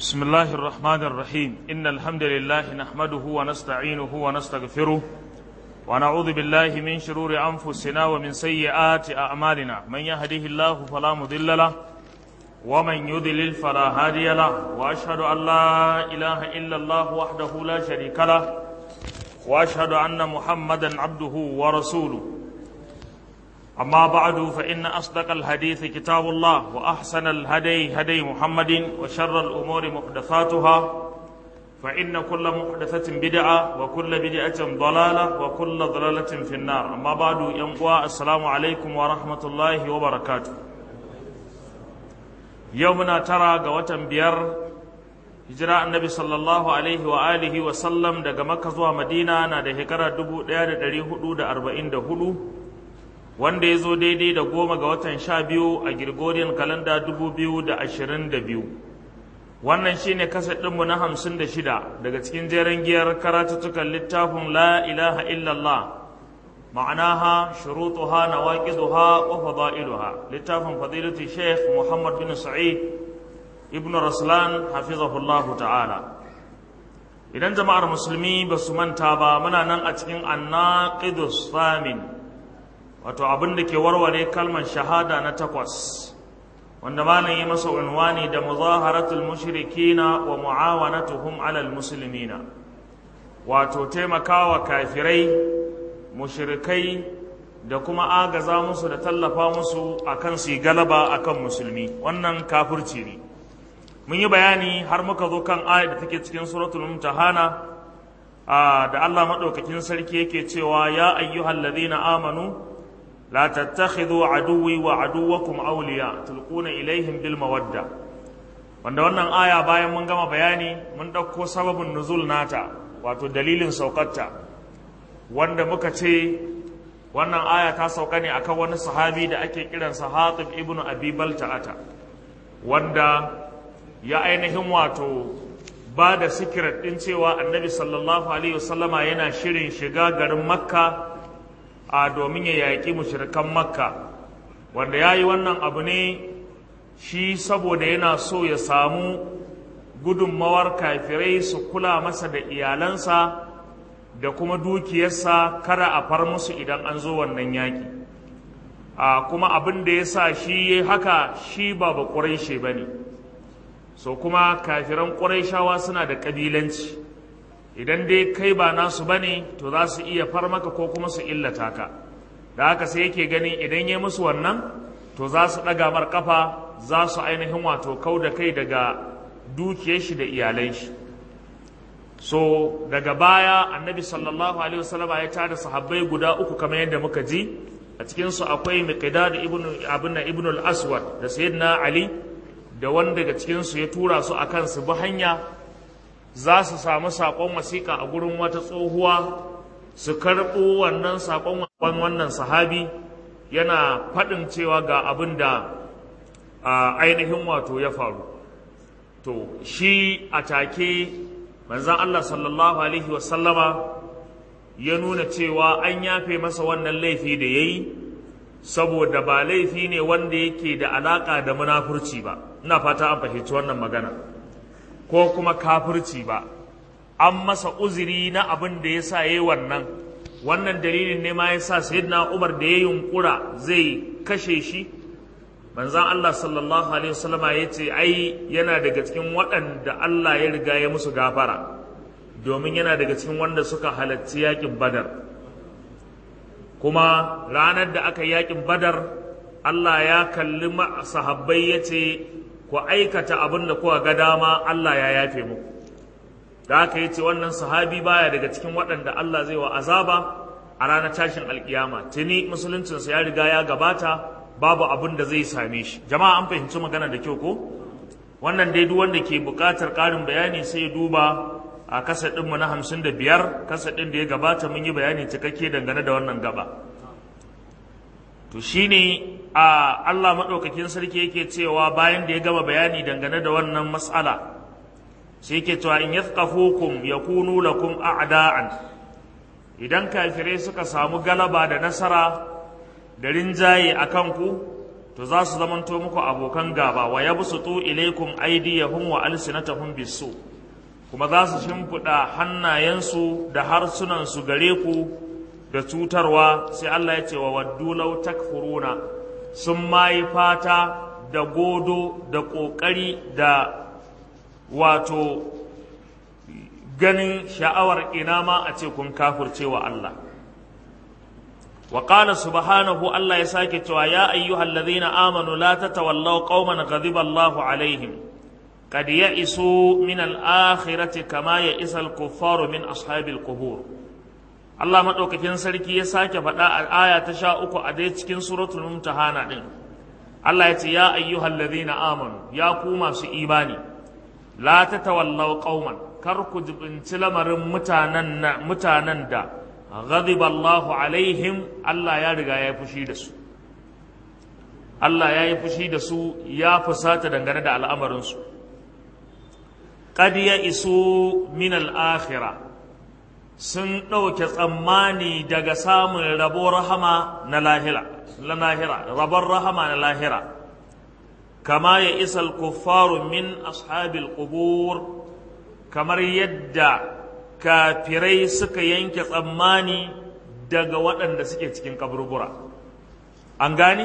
بسم الله الرحمن الرحيم إن الحمد لله نحمده ونستعينه ونستغفره ونعوذ بالله من شرور أنفسنا ومن سيئات أعمالنا من يهده الله فلا مضل له ومن يضلل فلا هادي له وأشهد أن لا إله إلا الله وحده لا شريك له وأشهد أن محمدا عبده ورسوله أما بعد فإن أصدق الحديث كتاب الله وأحسن الهدي هدي محمد وشر الأمور محدثاتها فإن كل محدثة بدعة وكل بدعة ضلالة وكل ضلالة في النار أما بعد ينقوى السلام عليكم ورحمة الله وبركاته يومنا ترى قوة بير هجراء النبي صلى الله عليه وآله وسلم دقى مكة ومدينة نادى هكرا دبو ديادة دريه دود 44 wanda ya zo daidai da 10 ga watan 12 a Gregorian kalanda 2022 wannan shine kasar ɗinmu na 56 daga cikin jeren giyar karatuttukan littafin la ilaha illallah ma'anaha shurutuha nawaqiduha wa fadailuha littafin fadilatu Sheikh Muhammad bin Sa'id ibn Raslan hafizahullahu ta'ala. Idan jama'ar musulmi ba su manta ba muna nan a cikin annaqidus samin, wato abin da ke warware kalmar shahada na 8 wanda malam yi masa unwani da muzaharatul mushrikina wa muawanatuhum alal muslimina, wato taimakawa kafirai mushrikai da kuma agaza musu da tallafa musu akan su galaba akan musulmi. Wannan kafirci ne. Mun yi bayani har muka zo kan ayat da take cikin suratul mumtahana da Allah madaukakin sarki yake cewa ya ayyuhallazina amanu لا تتخذوا عدوي وعدوكم أولياء تلقون إليهم بالمودة. wanda wannan aya bayan mun gama bayani mun dauko sababin nuzul nata, wato dalilin saukarta, wanda muka ce wannan aya ta sauka ne akan wani sahabi da ake kiransa Hatib ibn Abi Balta'ata, wanda ya ainihin wato ba da secret din cewa Annabi sallallahu alaihi wasallama yana shirin shiga garin Makka domin ya yaƙi mushrikan Makka, wanda ya yi wannan abu ne shi saboda yana so ya samu gudunmawar kafirai su kula masa da iyalansa da kuma dukiyarsa kada a far musu idan an zo wannan yaƙi. Kuma abin da ya sa shi haka, shi ba Quraishi ba ne, so kuma kafiran Quraishawa suna da ƙabilanci. Idan dai kai ba nasu bane to za su iya far maka ko kuma su illata ka, da haka sai yake ganin idan ya musu wannan to za su ɗaga mar kafa, za su ainihin wato kau da kai daga dukiyar shi da iyalan shi. So daga baya Annabi sallallahu alaihi wasallam ya tada sahabbai guda 3 kamar yadda muka ji, a cikin su akwai Miqdad ibn al-Aswad da Sayyidina Ali, da wanda daga cikin su ya tura su akan su bi hanya za su samu saƙon wasiƙa a gurin wata tsohuwa, su karɓo wannan saƙon wannan sahabi yana faɗin cewa ga abin da ainihin wato ya faru. To shi a take manzan Allah sallallahu alaihi wasallama ya nuna cewa an yafe masa wannan laifi da ya yi, saboda ba laifi ne wanda yake da alaƙa da munafurci ba. Ina fata an fahimci wannan magana, ko kuma kafirci ba. An masa uzuri na abin da ya sa ya yi wannan dalilin ne ma ya sa Sayyidina Umar da ya yunkura zai kashe shi, manzan Allah sallallahu alaihi wasallama ya ce ai yana daga cikin waɗanda Allah ya riga ya musu gafara, domin yana daga cikin wanda suka halarci yakin Badar. Kuma ranar da aka yakin Badar Allah ya kalli sahabbai ya ce ku aikata abin da kuka ga dama, Allah ya yafe muku. Da haka yace wannan sahabi baya daga cikin waɗanda Allah zai wa azaba a ranar tashin alkiyama. Tuni musuluncinsa ya riga ya gabata, babu abin da zai same shi. Jama'a an fahimci magana da kyau ko? Wannan dai duk wanda ke buƙatar ƙarin bayani sai ya duba a kasar ɗinmu na 55, kasar ɗin da ya gabata mun yi bayani cikakke dangane da wannan gaba. To shine Allah maɗaukakin sarki yake cewa bayan da ya gama bayani dangane da wannan mas'ala, sai yake cewa in yathqafukum yakunu lakum a'da'an, idan kafirai suka samu galaba da nasara da rinjaye akan ku, to za su zamanto muku abokan gaba wa yabsutu ilaykum aydiyahum wa alsinatahum bisu, kuma za su shimfiɗa hannayensu da harsunansu gare ku da cutarwa. Sai Allah ya ce wa waddu law takfuruna, sun mayi fata da godo da ƙoƙari da wato ganin sha'awar ina ma a ce kun kafirce wa Allah. Wa qala subhanahu, Allah ya sake cewa ya ayyuhal ladhina amanu la tatawallaw qauman ghadiba Allahu alaihim qad ya'isu min al-akhirati kama ya'isa al-kuffaru min ashabil qubur. Allah madaukakin sarki ya sake faɗa a aya ta 13 a dai cikin suratul mumtahana din. Allah ya ce ya ayyuhal ladhina amanu, ya ku masu imani, la tatawallaw qauman, kar ku jibinci lamarin mutanen da ghadiba Allahu alaihim, Allah ya riga ya yi fushi da su. Allah ya yi fushi da su, ya fusata dangane da al'amarinsu. Qad ya'isu min al-akhirah, sun ɗauke tsammani daga samun rabon rahama na lahira, rabon rahama na lahira. Kama ya isa al-kuffaru min ashabil qubur, kamar yadda kafirai suka yanke tsammani daga waɗanda suke cikin kaburbura. An gani?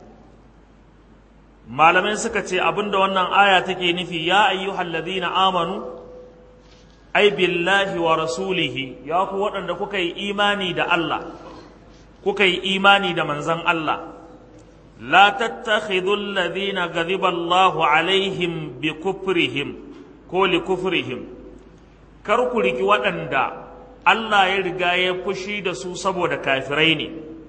Malamai suka ce abinda wannan aya take nufi, ya ayyuhal ladhina amanu ai billahi wa rasulihi, ya ku waɗanda kuka yi imani da Allah, kuka yi imani da manzon Allah. La tattakhidul ladhina ghadiba Allahu alaihim bi kufrihim ko li kufrihim, kar ku riki waɗanda Allah ya riga ya fushi da su saboda kafirai ne.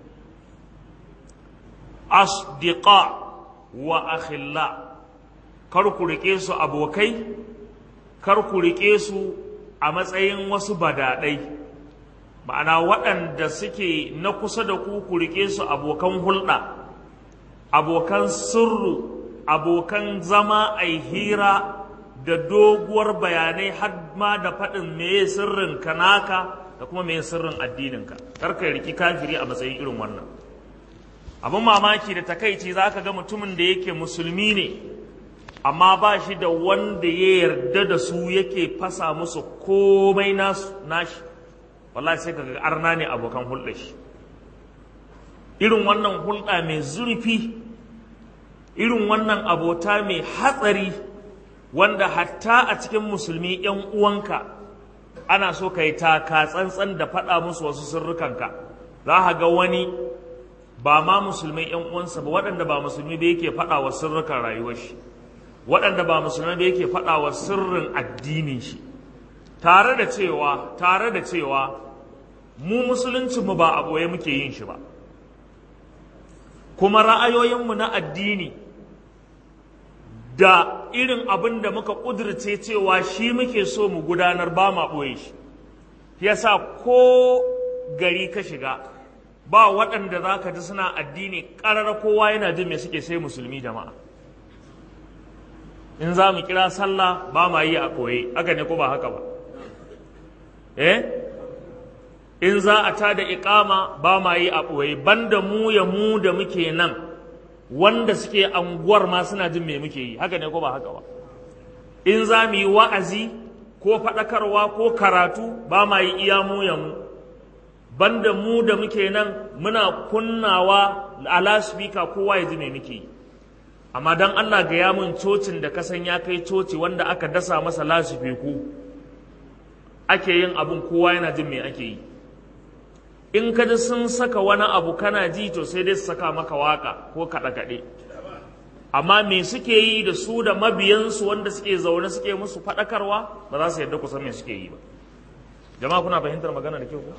Asdiqa wa akhilla, kar ku rike su abokai, kar ku rike su a matsayin wasu badaɗai, ma'ana waɗanda suke na kusa da ku rike su abokan hulɗa, abokan sirru, abokan zama ai hira da doguwar bayanai, har ma da faɗin meye sirrin ka naka da kuma meye sirrin addininka. Kar ka riki kafiri a matsayin irin wannan. Abin mamaki da takaici za ka ga mutumin da yake musulmi ne, amma ba shi da wanda ya yarda da su yake fasa musu komai nashi, wallahi sai ka ga arna ne abokan hulɗa shi. Irin wannan hulɗa mai zurfi, irin wannan abota mai hatsari, wanda hatta a cikin musulmi ‘yan uwanka ana so ka yi taka tsantsan da faɗa musu wasu sirrukanka. Za ka ga wani ba ma musulmai ‘yan uwansa ba, waɗanda ba musulmi ba yake faɗa wa sirrukan rayuwar shi, waɗanda ba musulmai ba yake faɗa wa sirrin addinin shi, tare da cewa mu musuluncinmu ba a ɓoye muke yin shi ba, kuma ra'ayoyinmu na addini da irin abin da muka ƙudurce cewa shi muke so mu gudanar ba ma ɓoye shi. Yasa ko gari ka shiga ba waɗanda za ka ji suna addini ƙarar kowa yana jin me suke, sai musulmi jama'a. In za mu kira sallah ba ma yi a ɓoye, haka ne ko ba haka ba? In za a tada iƙama ba ma yi a ɓoye, banda mu ya mu da muke nan, wanda suke anguwar ma suna jin me muke yi, haka ne ko ba haka ba? In za mu yi wa'azi ko faɗakarwa ko karatu ba ma yi iya mu ya mu, banda mu da muke nan muna kunnawa a lasfika kowa ya ji me muke yi. Amma don Allah gaya mun cocin da kasan ya kai coci wanda aka dasa masa lasfiku ake yin abin kowa yana jin me ake yi. In ka ji sun saka wani abu kana ji, to sai dai su saka maka waka ko kaɗe-kaɗe. Amma me suke yi da su da mabiyansu wanda suke zaune suke musu faɗakarwa, ba za su yarda kusan me suke yi ba. Jama'a kuna fahimtar magana da kyau ko?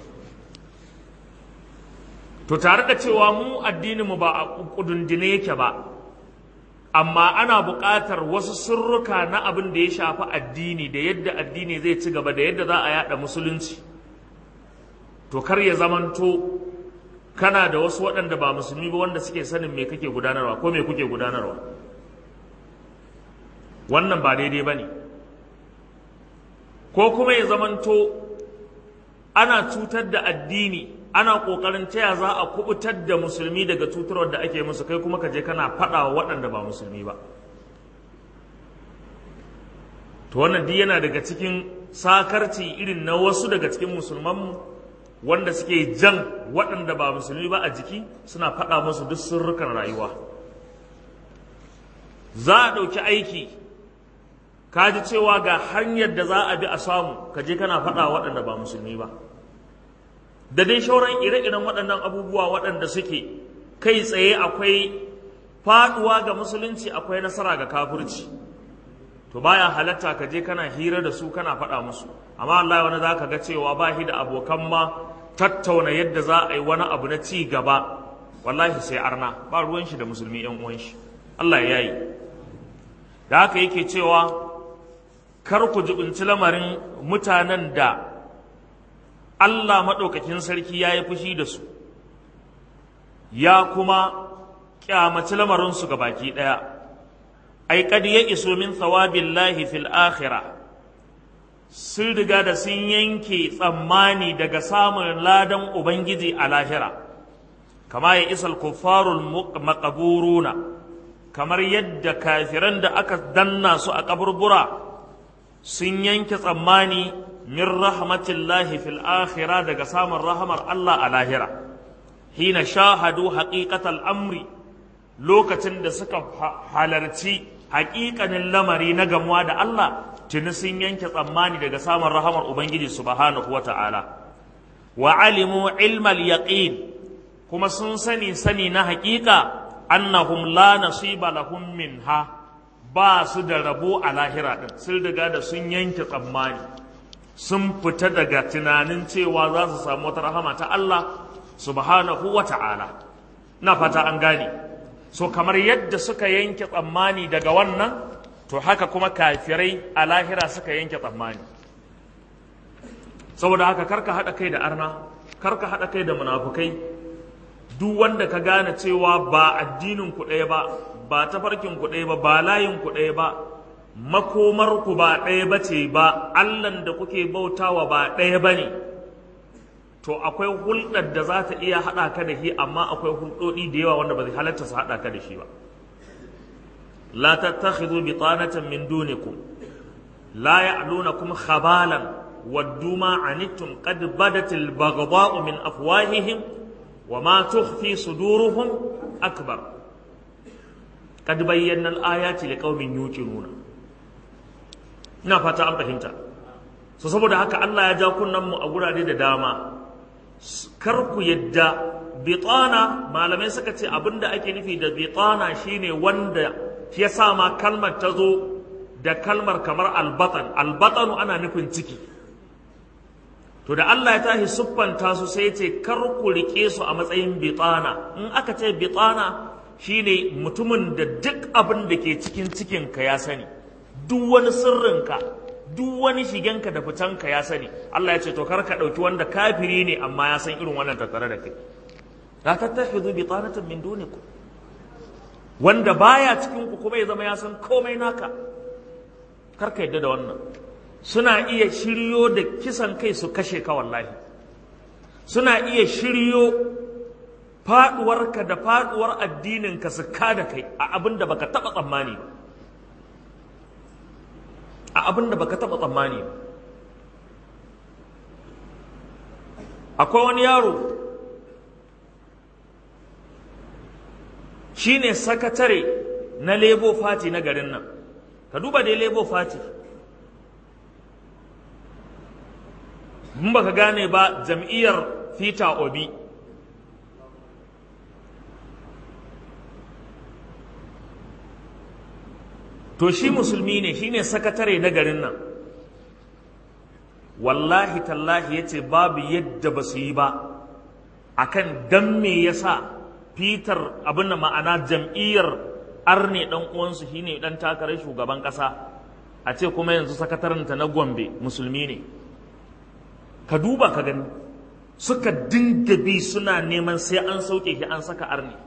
To tare da cewa mu addininmu ba a kudundune yake ba, amma ana buƙatar wasu sirruka na abin da ya shafi addini da yadda addini zai ci gaba da yadda za a yada musulunci. To kar ya zamanto kana da wasu waɗanda ba musulmi ba wanda suke sanin me kake gudanarwa ko me kuke gudanarwa. Wannan ba daidai ba ne. Ko kuma ya zamanto ana cutar da addini, ana ƙoƙarin taya za a kubutar da musulmi daga cutarwar da ake musu, kai kuma ka je kana faɗa wa waɗanda ba musulmi ba. To wannan duk yana daga cikin sakarci irin na wasu daga cikin musulmanmu wanda suke jan waɗanda ba musulmi ba a jiki, suna faɗa musu duk sirrukan rayuwa. Za a ɗauki aiki, ka ji cewa ga hanyar da za a bi a samu, ka je kana faɗa waɗanda ba musulmi ba. Da dai shauran ire-iren waɗannan abubuwa waɗanda suke kai tsaye akwai faɗuwa ga musulunci, akwai nasara ga kafirci. To baya halatta ka je kana hira da su kana faɗa musu. Amma Allah wani za ka ga cewa ba shi da abokan ma tattauna yadda za a yi wani abu na ci gaba, wallahi sai arna, ba ruwan shi da musulmi ‘yan uwan shi. Allah ya yi. Da haka yake cewa kar ku jibinci lamarin mutanen da Allah maɗaukakin sarki ya yi fushi da su, ya kuma ƙyamaci lamarinsu ga baki ɗaya. Ai, kad ya iso min thawabillahi fil akhirah, sun riga da sun yanke tsammani daga samun ladan Ubangiji a lahira, kama ya isal kuffarul maqburuna, kamar yadda kafiran da aka danna su a kaburbura sun yanke tsammani min rahmatillahi fil akhirah daga samun rahamar Allah a lahira, hina shahadu haqiqatal amri, lokacin da suka halarci haƙiƙanin lamari na gamuwa da Allah, tuni sun yanke tsammani daga samun rahamar Ubangiji subhanahu wa ta'ala. Wa alimu ilmal yaqin, kuma sun sani na haƙiƙa, annahum la nasiba lahum minha, ba su da rabo a lahira ɗin, sun riga da sun yanke tsammani, sun fita daga tunanin cewa za su samu wata rahama ta Allah subhanahu wa ta'ala. Na fata an gane. So kamar yadda suka yanke tsammani daga wannan, to haka kuma kafirai a lahira suka yanke tsammani. Saboda haka karka haɗa kai da arna, karka haɗa kai da munafukai, duk wanda ka gane cewa ba addinin ku ɗaya ba, ba tafarkin ku ɗaya ba, ba layin ku ɗaya ba, makomar ku ba ɗaya ba ce ba, Allahn da kuke bautawa ba ɗaya ba ne, to akwai hulɗar da za ta iya haɗa ka da shi, amma akwai hulɗoɗi da yawa wanda ba zai halatta su haɗa ka da shi ba. La tattakhidhu bitanatan min dunikum la ya'lunakum khabalan waddu ma anittum qad badatil baghdha'u min afwahihim wa ma tukhfi suduruhum akbar qad bayyana al-ayati liqaumin yuqinuna. Ina fata an fahimta. So saboda haka Allah ya ja kunnan mu a gurare da dama, kar ku yadda bitana, malamai suka ce abinda ake nufi da bitana shine wanda ya sa ma kalmar ta zo da kalmar kamar albatan. Albatanu ana nufin ciki. To da Allah ya tashi siffanta su sai ya ce kar ku rike su a matsayin bitana. In aka ce bitana shine mutumin da duk abin da ke cikin cikinka ya sani, duk wani sirrinka, duk wani shigenka da fitanka ya sani. Allah ya ce to kar ka ɗauki wanda kafiri ne amma ya san irin wannan tattare da kai. La tattakhidhu bitanatan min dunikum, wanda baya cikin ku kuma ya zama ya san komai naka, kar ka yadda da wannan. Suna iya shiryo da kisan kai su kashe ka, wallahi suna iya shiryo faduwarka da faduwar addininka su kada kai a abin da baka taba tsammani ba, a abin da baka taba tsammani ba. Akwai wani yaro shine sakatare na Labour Party na garin nan. Ka duba dai Labour Party, mun baka gane ba, jam'iyyar Peter Obi. To shi musulmi ne, shine sakatare na garin nan. Wallahi tallahi yace babu yadda ba su yi ba akan dan me yasa Peter abin da ma'ana jam'iyyar arne dan uwansu shine dan takarar shugaban kasa, a ce kuma yanzu sakatarinta na Gombe musulmi ne. Ka duba ka gani, suka dinga bi suna neman sai an sauke shi an saka arne.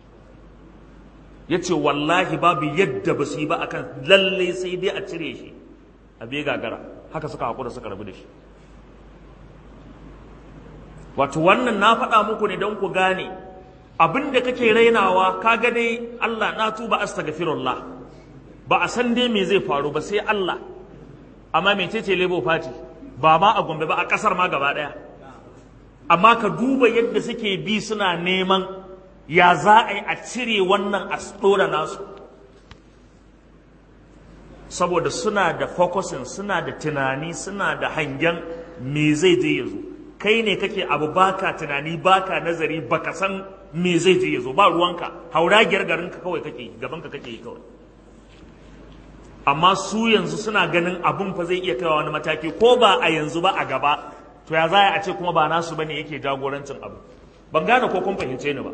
Yace wallahi babu yadda ba su yi ba akan lalle sai dai a cire shi a bai gagara, haka suka hakura suka rabu da shi. wato wannan na faɗa muku ne don ku gane abin da kake rainawa kaga dai Allah na tuba astaghfirullah ba a san dai me zai faru ba sai Allah amma mecece Labour Party ba ma a Gombe ba a kasar ma gaba daya amma ka duba yadda suke bi suna neman ya za a yi a cire wannan a ɗora nasu saboda suna da focusing suna da tunani suna da hangen me zai je yanzu kai ne kake abu baka tunani baka nazari baka san me zai je yanzu ba ruwanka hauragiyar garinka kawai kake gabanka kake yi kawai amma su yanzu suna ganin abun fa zai iya kaiwa wani mataki ko ba a yanzu ba a gaba to ya za a ce kuma ba nasu bane yake jagorancin abu ban gane ko kun fahimce ni ba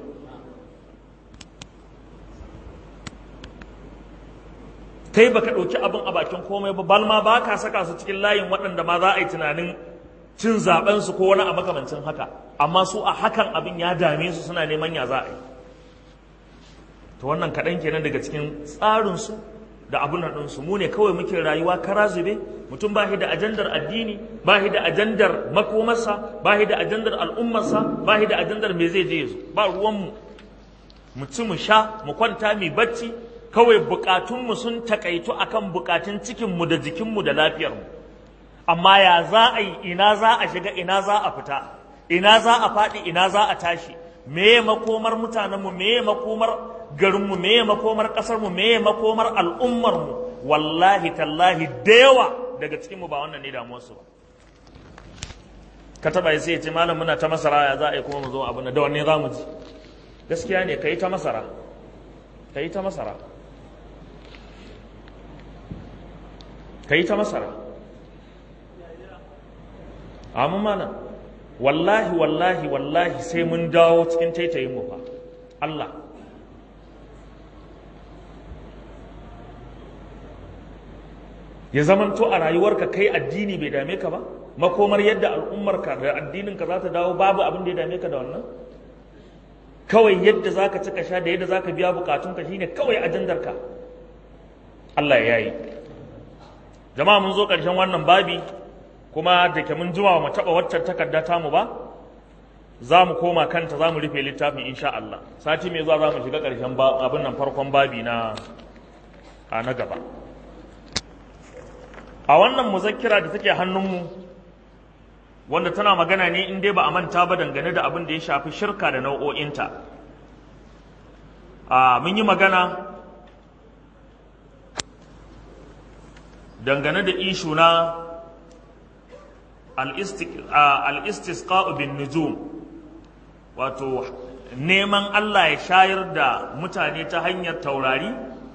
kai baka ɗauki abin a bakin komai ba balma ba ka saka su cikin layin waɗanda ma za a yi tunanin cin zaben su ko wani a makamancin haka amma su a hakan abin ya dame su suna neman ya za a yi to wannan kaɗan kenan daga cikin tsarin su da abun nan su mu ne kawai muke rayuwa kara zube mutum ba shi da ajandar addini ba shi da ajandar makomarsa ba shi da ajandar al'ummarsa ba shi da ajandar me zai je yazo ba ruwanmu mu ci mu sha mu kwanta mu bacci kawai bukatunmu sun takaitu akan bukatun cikinmu da jikinmu da lafiyarmu amma ya za a yi ina za a shiga ina za a fita ina za a faɗi ina za a tashi meye makomar mutanenmu meye makomar garinmu meye makomar ƙasarmu meye makomar al'ummarmu wallahi tallahi da yawa daga cikinmu ba wannan ne damuwarsu ba ka taɓa sai ya ce malam muna ta masara ya za a yi kuma mu zo abin da wanne za mu ji gaskiya ne ka yi ta masara ka yi ta masara ka yi ta masara amma mana wallahi wallahi wallahi sai mun dawo cikin taitayin mu fa Allah ya zamanto a rayuwarka kai addini bai dame ka ba makomar yadda al'ummarka da addininka za ta dawo babu abin da ya dame ka da wannan kawai yadda zaka ci ka sha da yadda zaka biya bukatunka shine kawai ajandarka Allah ya yi jama'a mun zo ƙarshen wannan babi kuma da ke mun jima mu taɓa waccan takarda tamu ba za mu koma kanta za mu rufe littafin insha Allah sati mai zuwa za mu shiga ƙarshen abin nan farkon babi na gaba a wannan muzakkira da take hannunmu wanda tana magana ne in dai ba a manta ba dangane da abin da ya shafi shirka da nau'o'inta mun yi magana dangane da ishu na al-istisqa'u bin nujum wato neman Allah ya shayar da mutane ta hanyar taurari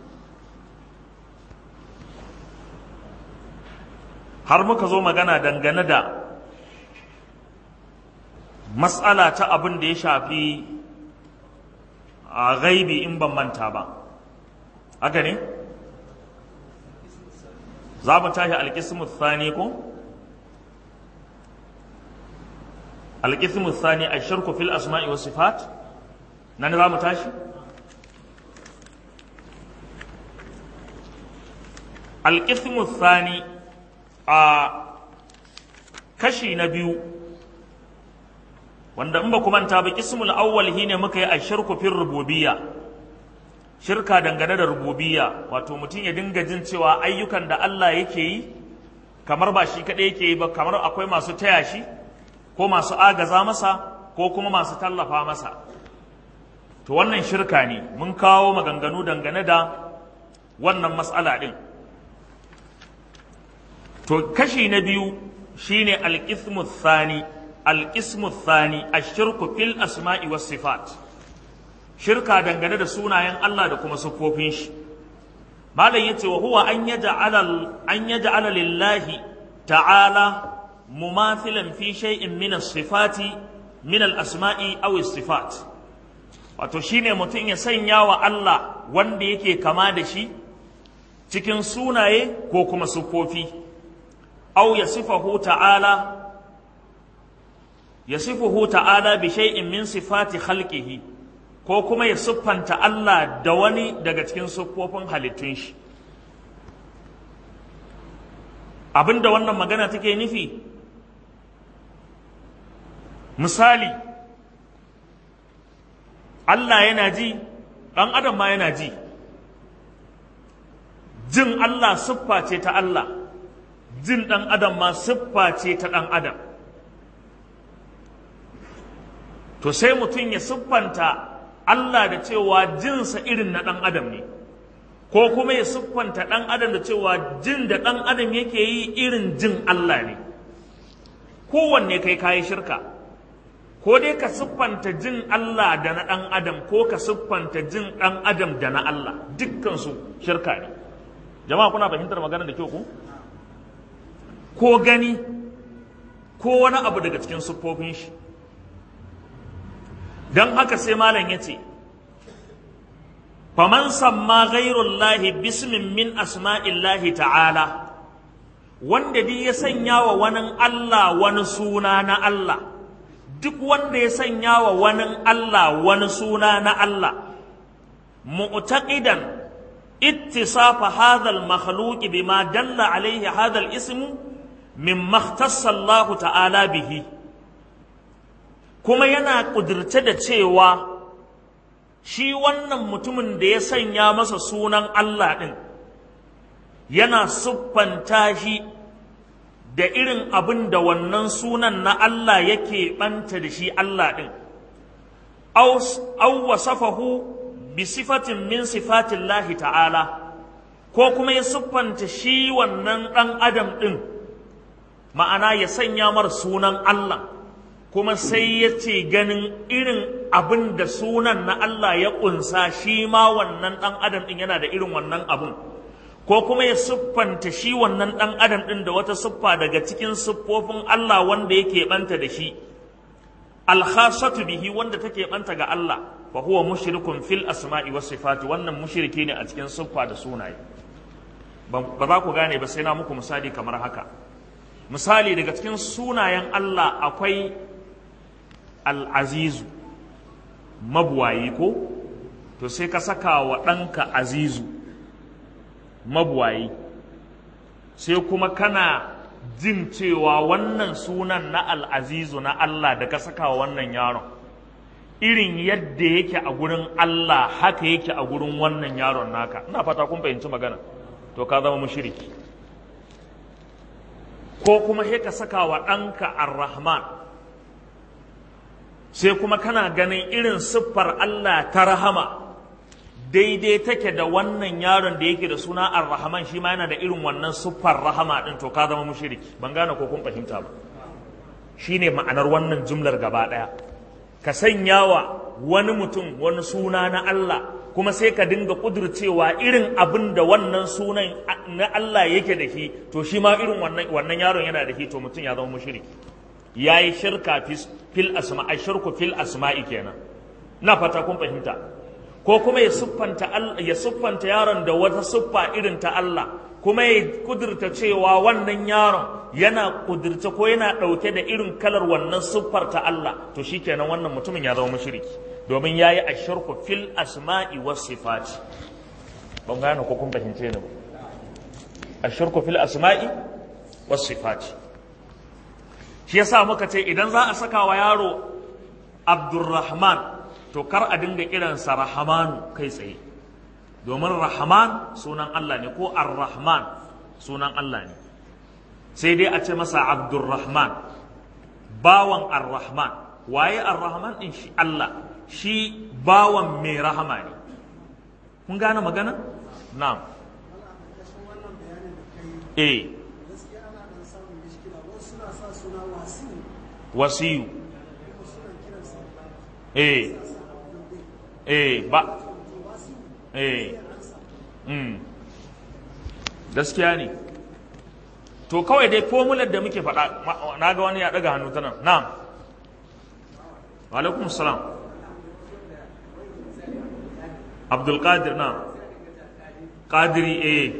har muka zo magana dangane da matsala ta abin da ya shafi a gaibi in ban manta ba haka ne za mu tashi alƙismu thani ko alƙismu thani a shirku fil asma'i wa sifat nan za mu tashi alƙismu thani a kashi na biyu wanda in ba ku manta ba kismul awwal shine muka yi ashirku fil rububiyya shirka dangane da rububiyya wato mutum ya dinga jin cewa ayyukan da Allah yake yi kamar ba shi kadai yake yi ba kamar akwai masu taya shi ko masu agaza masa ko kuma masu tallafa masa to wannan shirka ne mun kawo maganganu dangane da wannan mas'ala din to kashi na biyu shine al-qismu thani ashirku fil asma'i was sifat shirka dangane da sunayen Allah da kuma siffofin shi malam yace wa huwa an yaj'ala lillahi ta'ala mumathilan fi shay'in min as-sifati min al-asma'i aw as-sifat wato shine mutum ya sanya wa Allah wanda yake kama da shi cikin sunaye ko kuma siffofi aw yasifuhu ta'ala bi shay'in min sifati khalqihi ko kuma ya siffanta Allah da wani daga cikin siffofin halittun shi abinda wannan magana take nufi misali Allah yana ji, ɗan adam ma yana ji. Jin Allah siffa ce ta Allah, jin ɗan adam ma siffa ce ta ɗan adam. To sai mutum ya siffanta Allah da cewa jinsa irin na ɗan adam ne, ko kuma ya siffanta ɗan adam da cewa jin da ɗan adam yake yi irin jin Allah ne. Kowanne kai kayi shirka. Ko dai ka siffanta jin Allah da na ɗan adam, ko ka siffanta jin ɗan adam da na Allah, dukkansu shirka ne. Jama'a kuna fahimtar magana da kyau ku? Ko gani ko wani abu daga cikin siffofin shi. Don haka sai malam ya ce, faman samma ghairullahi bismin min asma'illahi ta'ala, wanda dai ya sanya wa wani Allah wani suna na Allah, duk wanda ya sanya wa wani Allah wani suna na Allah, mu'taqidan ittisafa hadha al-makhluq bima dalla alayhi hadha al-ism mimma ikhtassa Allah ta'ala bihi, kuma yana kudirce da cewa shi wannan mutumin da ya sanya masa sunan Allah din yana siffanta shi da irin abin da wannan sunan na Allah yake banta da shi Allah ɗin, aw wasafahu bi sifatin min sifatillahi ta'ala, ko kuma ya siffanta shi wannan ɗan adam ɗin, ma'ana ya sanya mar sunan Allah, kuma sai ya ce ganin irin abin da sunan na Allah ya ƙunsa shi ma wannan ɗan adam ɗin yana da irin wannan abin. Ko kuma ya siffanta shi wannan ɗan adam ɗin da wata siffa daga cikin siffofin Allah wanda yake ɓanta da shi, alkhasatu bihi, wanda take ɓanta ga Allah, fa huwa mushrikun fil asma'i was sifati, wannan mushriki ne a cikin siffa da sunaye. Ba za ku gane ba sai na muku misali kamar haka. Misali daga cikin sunayen Allah akwai al-azizu, mabuwayi ko? To sai ka saka wa ɗanka azizu, mabuwayi, sai kuma kana jin cewa wannan sunan na al'azizu na Allah da ka saka wa wannan yaron irin yadda yake a gurin Allah haka yake a gurin wannan yaron naka. Ina fata kun fahimci magana. To ka zama mushriki. Ko kuma sai ka saka wa ɗanka ar-rahman, sai kuma kana ganin irin siffar Allah ta rahama daidai take da wannan yaron da yake da suna ar-rahman, shi ma yana da irin wannan siffar rahama din. To ka zama mushriki. Ban gane ko kun fahimta ba. Shine ma'anar wannan jumlar gaba daya. Ka sanya wa wani mutum wani suna na Allah, kuma sai ka dinga kudurcewa irin abin da wannan sunan na Allah yake da shi, to shi ma irin wannan yaron yana da shi, to mutum ya zama mushriki. Yayi shirka fil asma'i, shirku fil asma'i kenan. Na fata kun fahimta. Ko kuma ya siffanta yaron da wata siffa irin ta Allah, kuma ya kudurta cewa wannan yaron yana kudurta ko yana ɗauke da irin kalar wannan siffar ta Allah, to shikenan wannan mutumin ya zama mushriki, domin yayi ashirku fil asma'i was sifati. Ban gane ko kun fahimce ni ba. Ashirku fil asma'i was sifati. Shi yasa muka ce idan za a saka wa yaro Abdurrahman, to kar a dinga kiransa Rahmanu kai tsaye, domin Rahman sunan Allah ne, ko Ar-Rahman sunan Allah ne, sai dai a ce masa Abdurrahman, bawan Ar-Rahman. Waye Ar-Rahman din? Shi Allah, shi bawan mai rahama ne. Kun gane magana? Na'am. Wasiyu. Gaskiya ne. To kawai dai formular da muke faɗa, na ga wani ya ɗaga hannu ta nan. Na'am. Wa alaikum salam. Abdul Qadir, na'am. Qadiri,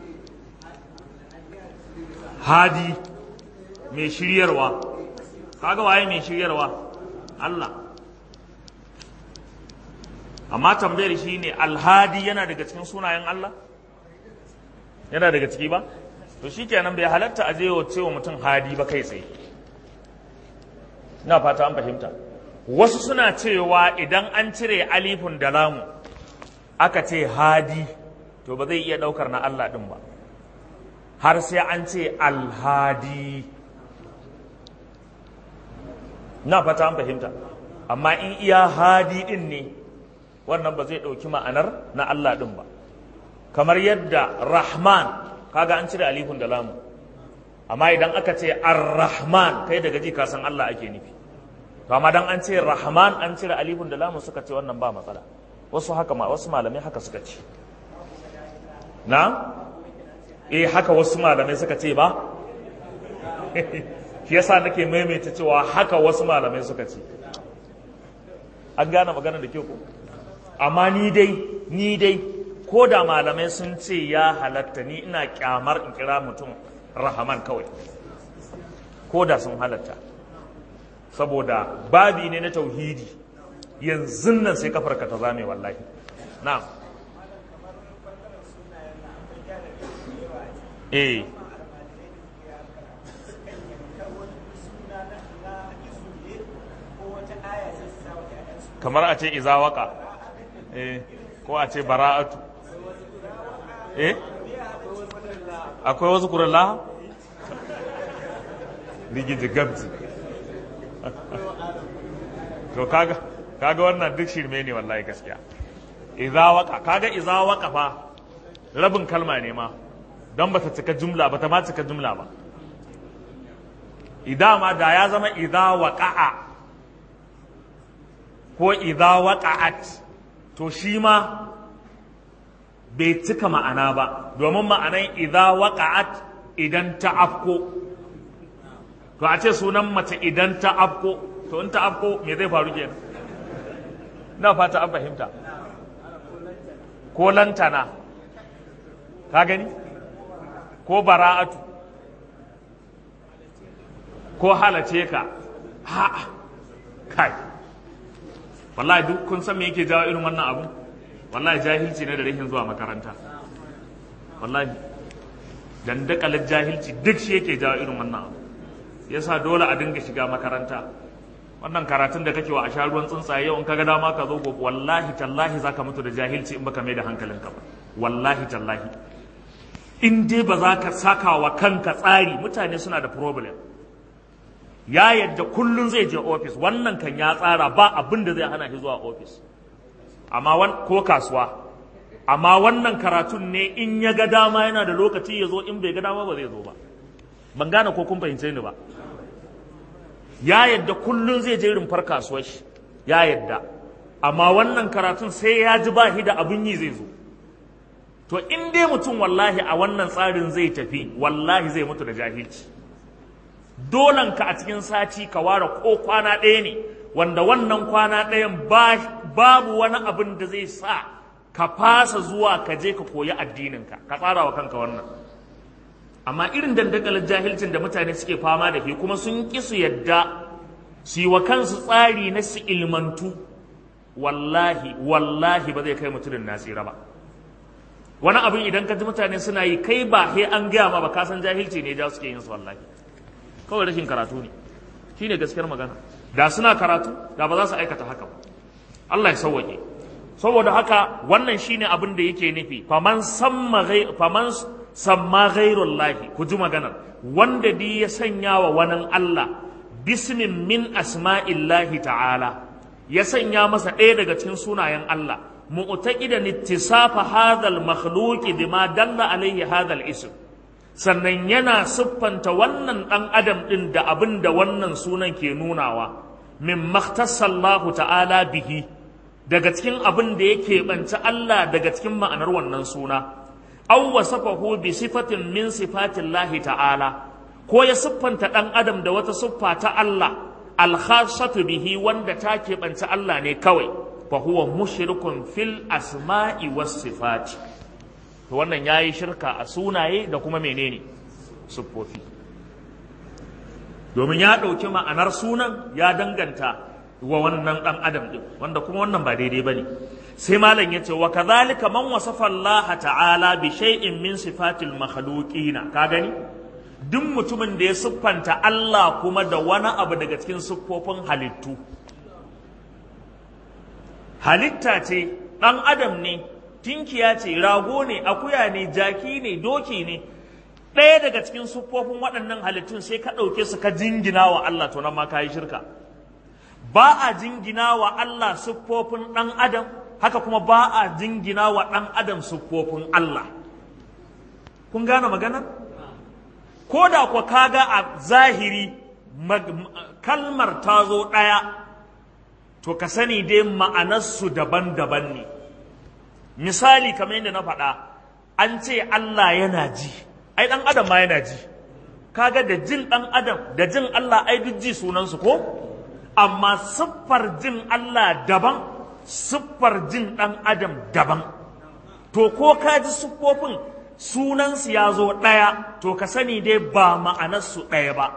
Hadi, mai shiryarwa. Kaga waye mai shiryarwa? Allah. Amma tambayar shi ne, Alhadi yana daga cikin sunayen Allah? Yana daga ciki ba? To shi kenan bai halatta a jewa cewa mutum hadi ba kai tsaye. ina fata an fahimta. Wasu suna cewa idan an cire alifun da lamu aka ce hadi to ba zai iya ɗaukar na Allah ɗin ba har sai an ce alhadi, na fata an fahimta. Amma in iya hadi ɗin ne wannan ba zai ɗauki ma'anar na Allah ɗin ba. Kamar yadda rahman kaga an cire alifun da lamu, amma idan aka ce ar-rahman kai daga ji ka san Allah ake nufi. To amma dan an ce rahman an cire alifun da lamu suka ce wannan ba matsala. Wasu malamai haka suka ce. Na? Haka wasu malamai suka ce ba? Shi yasa nake maimaita cewa haka wasu malamai suka ce. An gane magana da kyau ko? Amma ni dai ko da malamai sun ce ya halatta, ni ina kyamar in kira mutum rahaman kawai. Ko da sun halatta. Saboda babi ne na tauhidi. Yanzu nan sai kafarka ta zame wallahi. Na'am. Kamar a ce iza waka, ko a ce bara'atu, akwai wasu kuralla? Rigiji gamsi. To kaga wannan duk shirme ne wallahi gaskiya. Iza waka, kaga iza waka fa rabin kalma ne ma. Don ba ta cika jumla ba ta ma cika jumla ba. Idama da ya zama idha waqa'a ko idha waqa'at to shi ma bai cika ma'ana ba, domin ma'anan idha waqa'at idan ta afko. To a ce sunan mace idan ta afko, to in ta afko me zai faru kenan? Na fata an fahimta. Ko lantana ka gani? Ko bara'atu ko halace ka kai wallahi duk kun san me yake jawo irin wannan abu? Wallahi jahilci ne da rashin zuwa makaranta. Wallahi dandakalar jahilci duk shi yake jawo irin wannan abu. Yasa dole a dinga shiga makaranta. Wannan karatun da kake wa a sha ruwan tsuntsaye yau in kaga dama ka zo gobe wallahi tallahi zaka mutu da jahilci in baka mai da hankalinka ba. Wallahi tallahi in dai ba za ka saka wa kanka tsari, mutane suna da problem. Ya yadda kullun zai je ofis, wannan kan ya tsara ba abin da zai hana shi zuwa ofis, amma ko kasuwa. Amma wannan karatun ne in ya ga dama yana da lokaci ya zo, in bai ga dama ba zai zo ba. Ban gane ko kun fahimce ni ba. Ya yadda kullun zai je rumfar kasuwar shi, ya yadda, amma wannan karatun sai ya ji ba shi da abin yi zai zo. To in dai mutum wallahi a wannan tsarin zai tafi, wallahi zai mutu da jahilci. Dolanka a cikin sati ka ware ko kwana ɗaya ne, wanda wannan kwana ɗayan babu wani abin da zai sa ka fasa zuwa ka je ka koyi addininka, ka tsara wa kanka wannan. Amma irin dandakalin jahilcin da mutane suke fama da shi kuma sun ƙi su yadda su yi wa kansu tsari na su ilmantu, wallahi ba zai kai mutumin nasira ba. Wani abin idan ka ji mutane suna yi kai ba he an gaya ma ba, ka san jahilci ne ja suke yin su wallahi. Kawai rashin karatu ne. Shi ne gaskiyar magana. Da suna karatu da ba za su aikata haka ba. Allah ya sauwaƙe. Saboda haka wannan shine abin da yake nufi. Faman samma ghairullahi, ku ji maganar. Wanda di ya sanya wa wani Allah bismin min asma'illahi ta'ala, ya sanya masa ɗaya daga cikin sunayen Allah, mu'taqidan ittisafa hadhal makhluqi bima dalla alayhi hadhal ism, sannan yana siffanta wannan dan adam din da abin da wannan sunan ke nunawa, min makhtassallahu ta'ala bihi, daga cikin abin da yake banci Allah daga cikin ma'anar wannan suna, aw wasafahu bi sifatin min sifatillahi ta'ala, ko ya siffanta dan adam da wata siffa ta Allah al-khassatu bihi wanda ta keɓanci Allah ne kawai, fa huwa mushrikun fil asma'i was sifati. To wannan yayi shirka a sunaye da kuma menene siffofi, domin ya ɗauki ma'anar sunan ya danganta wa wannan ɗan adam ɗin, wanda kuma wannan ba daidai bane. Sai malam yace wa kadhalika man wasafa Allah ta'ala bi shay'in min sifatil makhluqina, ka gani duk mutumin da ya siffanta Allah kuma da wani abu daga cikin siffofin halittu. Halitta ce, ɗan adam ne, tinkiya ce, rago ne, akuya ne, jaki ne, doki ne, ɗaya daga cikin siffofin waɗannan halittun sai ka ɗauke su ka jingina wa Allah, to nan ma ka yi shirka. Ba a jingina wa Allah siffofin ɗan adam, haka kuma ba a jingina wa ɗan adam siffofin Allah. Kun gane maganar? Ko da kuwa kaga a zahiri kalmar ta zo ɗaya, to ka sani dai ma'anarsu daban-daban ne. Misali kamar yadda na faɗa, an ce Allah yana ji, ai ɗan adam ma yana ji. Kaga da jin ɗan adam da jin Allah ai duk ji sunansu ko? Amma siffar jin Allah daban, siffar jin ɗan adam daban. To ko ka ji siffofin sunansu ya zo ɗaya, to ka sani dai ba ma'anarsu ɗaya ba.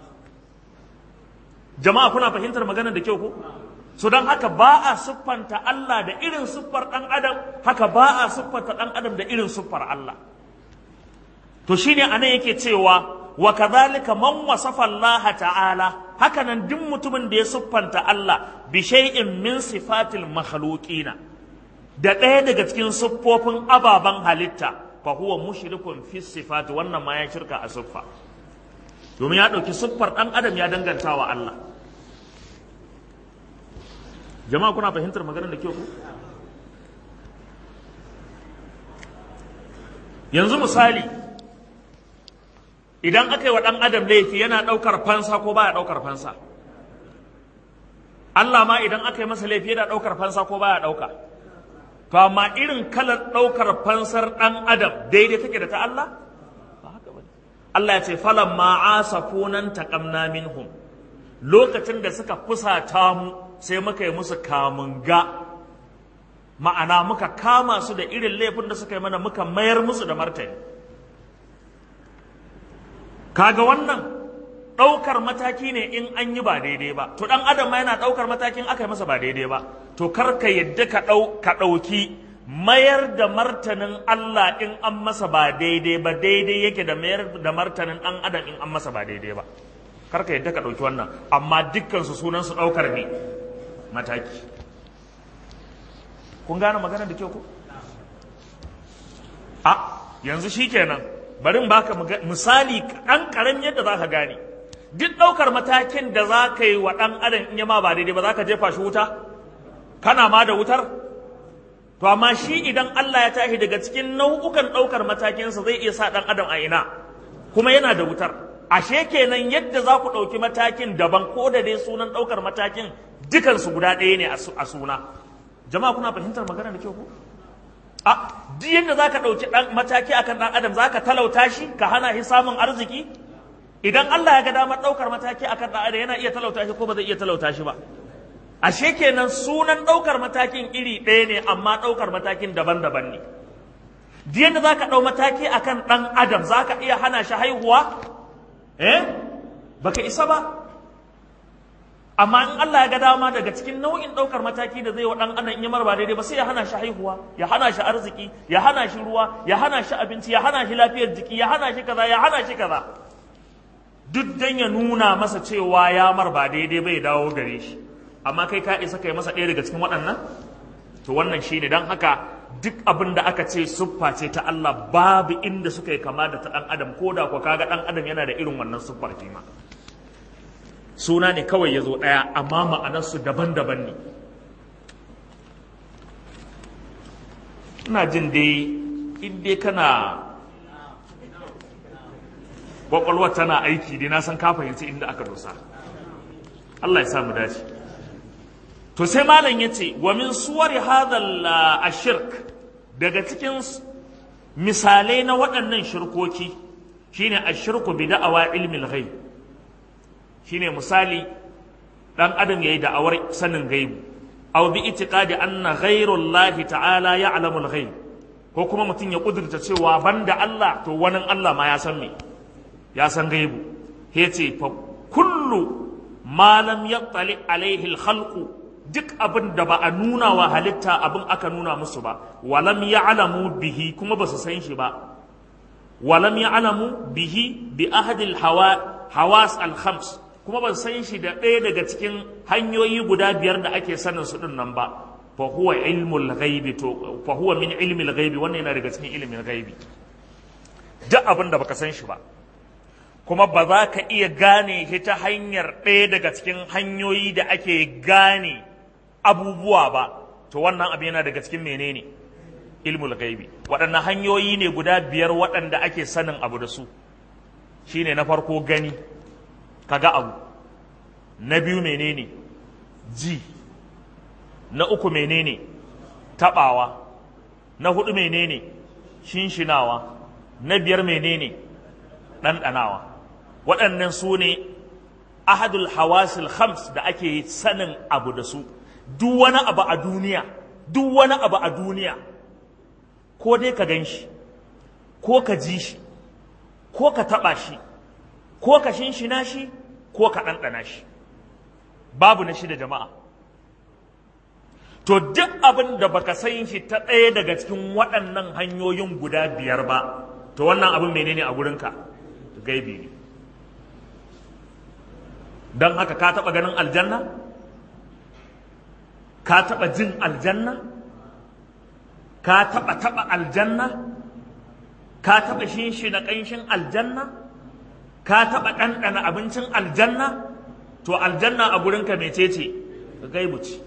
Jama'a kuna fahimtar maganar da kyau ko? So don haka ba a siffanta Allah da irin siffar ɗan adam, haka ba a siffanta ɗan adam da irin siffar Allah. To shine anan yake cewa wa kadhalika man wasafa Allah ta'ala, haka nan duk mutumin da ya siffanta Allah bi shay'in min sifatil makhluqina, da ɗaya daga cikin siffofin ababen halitta, fa huwa mushrikun fi sifat, wannan ma ya shirka a siffa, domin ya ɗauki siffar ɗan adam ya danganta wa Allah. Jama'a kuna fahimtar maganar da kyau ku? Yanzu misali, idan aka yi wa ɗan adam laifi yana ɗaukar fansa ko baya ɗaukar fansa? Allah ma idan aka yi masa laifi yana ɗaukar fansa ko baya ɗauka? To amma irin kalar ɗaukar fansar ɗan adam daidai take da ta Allah? Ba haka ba. Allah ya ce falamma asafunan taqamna minhum, lokacin da suka fusata mu sai muka yi musu kamunga, ma'ana muka kama su da irin laifin da suka yi mana, muka mayar musu da martani. Kaga wannan ɗaukar mataki ne in an yi ba daidai ba. To ɗan adam ma yana ɗaukar matakin aka yi masa ba daidai ba. To kar ka yadda ka ɗauki mayar da martanin Allah in an masa ba daidai ba daidai yake da mayar da martanin ɗan adam in an masa ba daidai ba. Kar ka yadda ka ɗauki wannan, amma dukkansu sunansu ɗaukar ne mataki. Kun gane magana da kyau ko? A yanzu shikenan, bari in baka misali ɗan ƙaramin yadda za ka gane. Duk ɗaukar matakin da za ka yi wa ɗan adam in ya ma ba daidai ba, za ka jefa shi wuta? Kana ma da wutar? To amma shi idan Allah ya tashi daga cikin nau'ukan ɗaukar matakinsa zai iya sa ɗan adam a ina, kuma yana da wutar. Ashe kenan yadda za ku ɗauki matakin daban, ko da dai sunan ɗaukar matakin dukansu guda ɗaya ne a suna. Jama'a kuna fahimtar magana da kyau ko? A duk yadda za ka ɗauki mataki akan ɗan adam, za ka talauta shi, ka hana shi samun arziki? Idan Allah ya ga damar ɗaukar mataki akan ɗan adam, yana iya talauta shi ko ba zai iya talauta shi ba? Ashe kenan sunan ɗaukar matakin iri ɗaya ne, amma ɗaukar matakin daban-daban ne. Duk yadda za ka ɗau mataki akan ɗan adam, za ka iya hana shi haihuwa? Baka isa ba. Amma in Allah ya ga dama daga cikin nau'in ɗaukar mataki da zai wa ɗan adam in ya ba daidai ba, sai ya hana shi haihuwa, ya hana shi arziki, ya hana shi ruwa, ya hana shi abinci, ya hana shi lafiyar jiki, ya hana shi kaza, ya hana shi kaza. Duk dan ya nuna masa cewa ya mar ba daidai bai dawo gare shi. Amma kai ka isa kai masa ɗaya daga cikin waɗannan? To wannan shine, dan haka duk abin da aka ce siffa ce ta Allah, babu inda suka yi kama da ta ɗan adam, ko da kuwa kaga ɗan adam yana da irin wannan siffar kima. Suna ne kawai ya zo ɗaya, amma ma'anarsu daban-daban ne. Ina jin dai in dai kana ƙwaƙwalwar tana aiki dai, na san ka fahimci inda aka dosa. Allah ya samu dace. To sai malam ya ce wa min suwari hadhal ashirk, daga cikin misalai na waɗannan shirkoki shine ashirku bi da'awa ilmil ghaib. Shine misali dan adam yayi da'awar sanin gaibu, aw bi itiqadi anna ghayrullahi ta'ala ya'lamu al-ghaib, ko kuma mutum ya kudurta cewa banda Allah to wani Allah ma ya san me, ya san gaibu. Yace fa kullu ma lam yattali alaihi al-khalqu, duk abin da ba a nuna wa halitta abin aka nuna musu ba, walam ya'lamu bihi, kuma ba su san shi ba, walam ya'lamu bihi bi ahadil hawas al-khams, kuma ban san shi da ɗaya daga cikin hanyoyi guda biyar da ake sanin su din nan ba, fa huwa ilmul ghaibi, to fa huwa min ilmil ghaibi, wannan yana daga cikin ilmin ghaibi. Duk abin da baka san shi ba, kuma ba za ka iya gane shi ta hanyar ɗaya daga cikin hanyoyi da ake gane abubuwa ba, to wannan abu yana daga cikin menene ilmul ghaibi. Waɗannan hanyoyi ne guda biyar waɗanda ake sanin abu da su. Shine na farko gani, kaga abu. Na biyu menene ji. Na uku menene taɓawa. Na hudu menene shinshinawa. Na biyar menene ɗanɗanawa. Waɗannan su ne ahadul hawasil khams da ake sanin abu da su. Duk wani abu a duniya, ko dai ka gan shi, ko ka ji shi, ko ka taɓa shi, ko ka shinshina shi, ko ka ɗanɗana shi. Babu na shi da jama'a. To duk abin da baka san shi ta ɗaya daga cikin waɗannan hanyoyin guda biyar ba, to wannan abin menene a gurinka? Gaibi ne. Don haka ka taɓa ganin aljanna? Ka taɓa jin aljanna? Ka taɓa aljanna? Ka taɓa shinshina ƙanshin aljanna? Ka taɓa ɗanɗana abincin aljanna? To aljanna a gurinka mecece? Gaibu ce.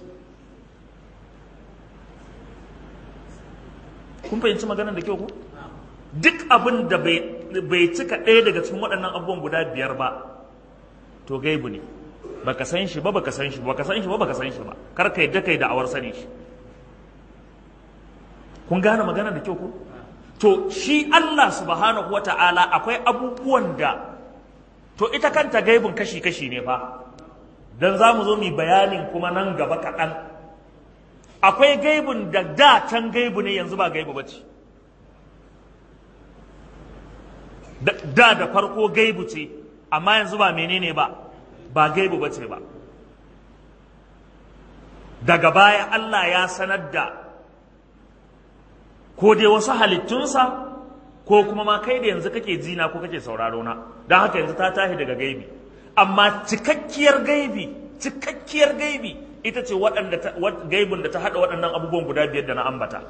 Kun fahimci maganar da kyau ku? Duk abin da bai cika ɗaya daga cikin waɗannan abubuwan guda biyar ba, to gaibu ne. Baka san shi ba, baka san shi ba, baka san shi ba, baka san shi ba. Kar ka yadda kai da awar sani shi. Kun gane maganar da kyau ku? To shi Allah subhanahu wata'ala akwai abubuwan da, to ita kanta gaibun kashi-kashi ne fa. Dan za mu zo mu bayanin kuma nan gaba kaɗan. Akwai gaibun da can gaibu ne, yanzu ba gaibu ba ce. Da farko gaibu ce, amma yanzu ba menene ba gaibu ba ce ba. Daga baya Allah ya sanar da ko dai wasu halittunsa, ko kuma ma kai da yanzu kake jina ko kake sauraro na, don haka yanzu ta tashi daga gaibi. Amma cikakkiyar gaibi ita ce gaibin da ta haɗa waɗannan abubuwan guda biyar da na ambata.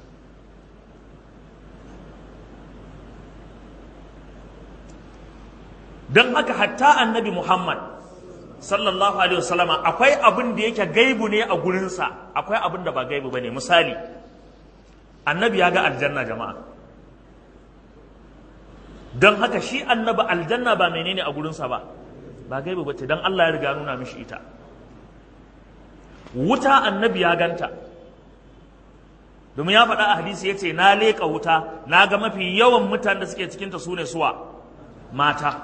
Don haka hatta annabi Muhammad sallallahu alaihi wasallama akwai abin da yake gaibu ne a gurinsa, akwai abin da ba gaibu bane. Misali, annabi ya ga aljanna jama'a. Don haka shi annabi aljanna ba menene a gurinsa ba gaibu bace, don Allah ya riga nuna mishi ita. Wuta annabi ya ganta, domin ya faɗa a hadisi ya ce na leƙa wuta na ga mafi yawan mutanen da suke cikinta su ne suwa mata.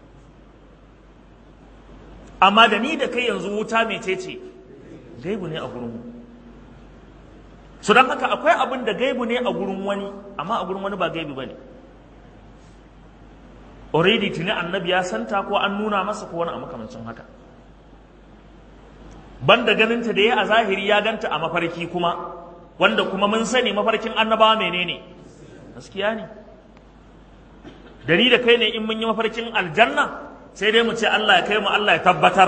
Amma da ni da kai yanzu wuta mecece? Gaibu ne a gurinmu. So don haka akwai abin da gaibu ne a gurin wani, amma a gurin wani ba gaibu ba ne. Already tuni annabi ya santa ko an nuna masa ko wani a makamancin haka. Banda ganinta da ya a zahiri ya ganta a mafarki kuma, wanda kuma mun sani mafarkin annabawa menene? Gaskiya ne. Da ni da kai ne in mun yi mafarkin aljanna, sai dai mu ce Allah ya kai mu, Allah ya tabbatar.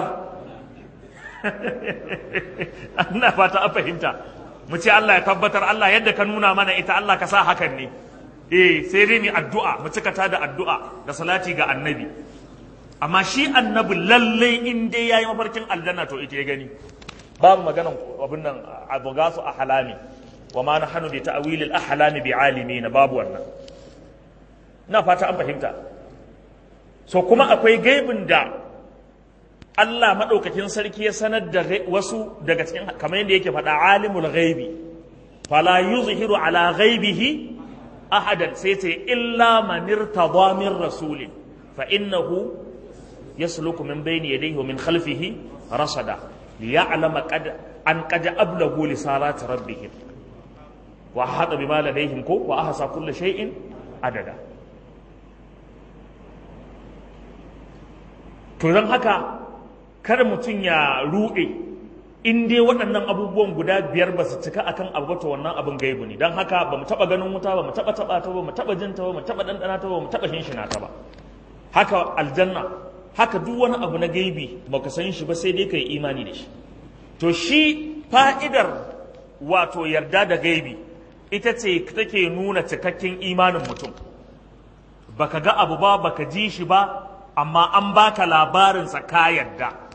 Ina fata an fahimta. Mu ce Allah ya tabbatar, Allah yadda ka nuna mana ita, Allah ka sa hakan ne. Sai dai mu addu'a, mu cika ta da addu'a da salati ga annabi. Amma shi annabi lalle in dai yayi mafarkin aljanna to ita ya gani. Babu maganan abin nan abugasu ahlami, wa ma nahnu bi ta'wil al-ahlami bi alimin, babu wannan. Ina fata an fahimta. So kuma akwai gaibin da Allah maɗaukakin sarki ya sanar da wasu daga cikin, kamar yadda yake faɗa, alimul ghaibi fala yuzhiru ala ghaibihi ahadan, sai ce illa man irtada min rasulin fa innahu yasluku min bayni yadayhi wa min khalfihi rasada liya'lama qad ablagu lisalati rabbihim wa ahata bima ladayhim wa ahsa kulli shay'in adada. To don haka kar mutum ya ruɗe in dai waɗannan abubuwan guda biyar ba su cika akan abu ba to wannan abin gaibu ne. Don haka ba mu taɓa ganin wuta ba, mu taɓa taɓa ta ba, mu taɓa jin ta ba, mu taɓa ɗanɗana ta ba, mu taɓa shinshina ta ba. Haka aljanna, haka duk wani abu na gaibi ba ka san shi ba sai dai ka yi imani da shi. To shi fa'idar wato yarda da gaibi ita ce take nuna cikakken imanin mutum. Baka ga abu ba, baka ji shi ba, amma an baka labarinsa ka yarda.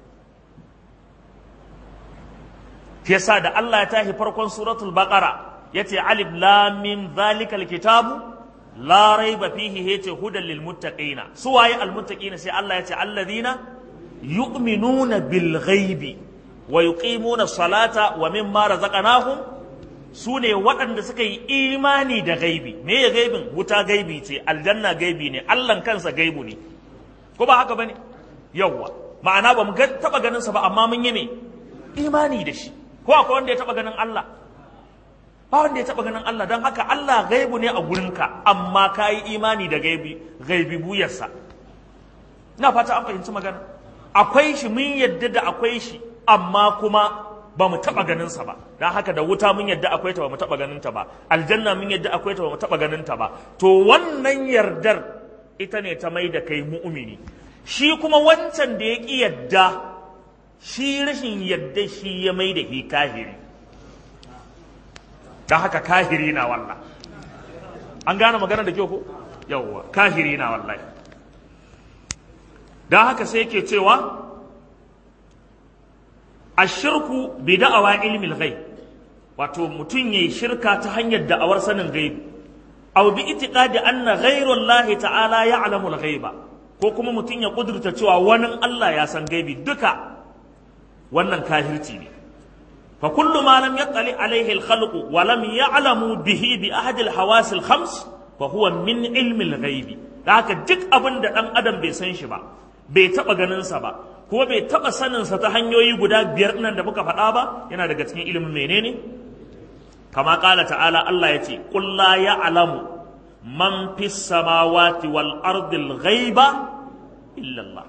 Yasa da Allah ya tashi farkon suratul baqara yace alif lam mim zalikal kitabu la raiba fihi yace hudan lil muttaqina. Su waye al muttaqina? Sai Allah yace alladhina yu'minuna bil ghaibi wa yuqimuna salata wa mimma razaqnahum. Su ne waɗanda suka yi imani da gaibi. Me ya gaibin? Wuta gaibi ce, aljanna gaibi ne, Allahn kansa gaibu ne. Ko ba haka bane? Yawwa. Ma'ana ba mu taɓa ganin sa ba amma mun yi me? Imani da shi. Ko akwai wanda ya taɓa ganin Allah? Ba wanda ya taɓa ganin Allah. Don haka Allah gaibu ne a gurinka, amma ka yi imani da gaibi buyarsa. Ina fata an fahimci magana. Akwai shi, mun yadda da akwai shi, amma kuma ba mu taɓa ganinsa ba. Don haka da wuta mun yadda akwai ta ba mu taɓa ganin ta ba. Aljanna mun yadda akwai ta ba mu taɓa ganin ta ba. To wannan yardar ita ne ta mai da kai mu'mini. Shi kuma wancan da ya ƙi yadda, shi rashin yadda shi ya mai da shi kahiri. Don haka kahiri na wallah. An gane magana da kyau ko? Yawwa, kahiri na wallahi. Don haka sai ke cewa ashirku bi da'awa ilmil ghaib, wato mutum yayi shirka ta hanyar da'awar sanin gaibi, aw bi itiqadi anna ghayrullahi ta'ala ya'lamu al-ghaiba, ko kuma mutum ya kudurta cewa wani Allah ya san gaibi. Duka wannan kahirci ne. Fa kullu ma lam yattali alayhi al-khalqu wa lam ya'lamu bihi bi ahad al-hawas al-khams fa huwa min ilmi al-ghaibi. Da haka duk abin da dan adam bai san shi ba, bai taba ganin sa ba, ko bai taba sanin sa ta hanyoyi guda biyar nan da muka faɗa ba, yana daga cikin ilimin menene? Kama qala ta'ala, Allah yace qul la ya'lamu man fis samawati wal ardi al-ghaiba illa Allah.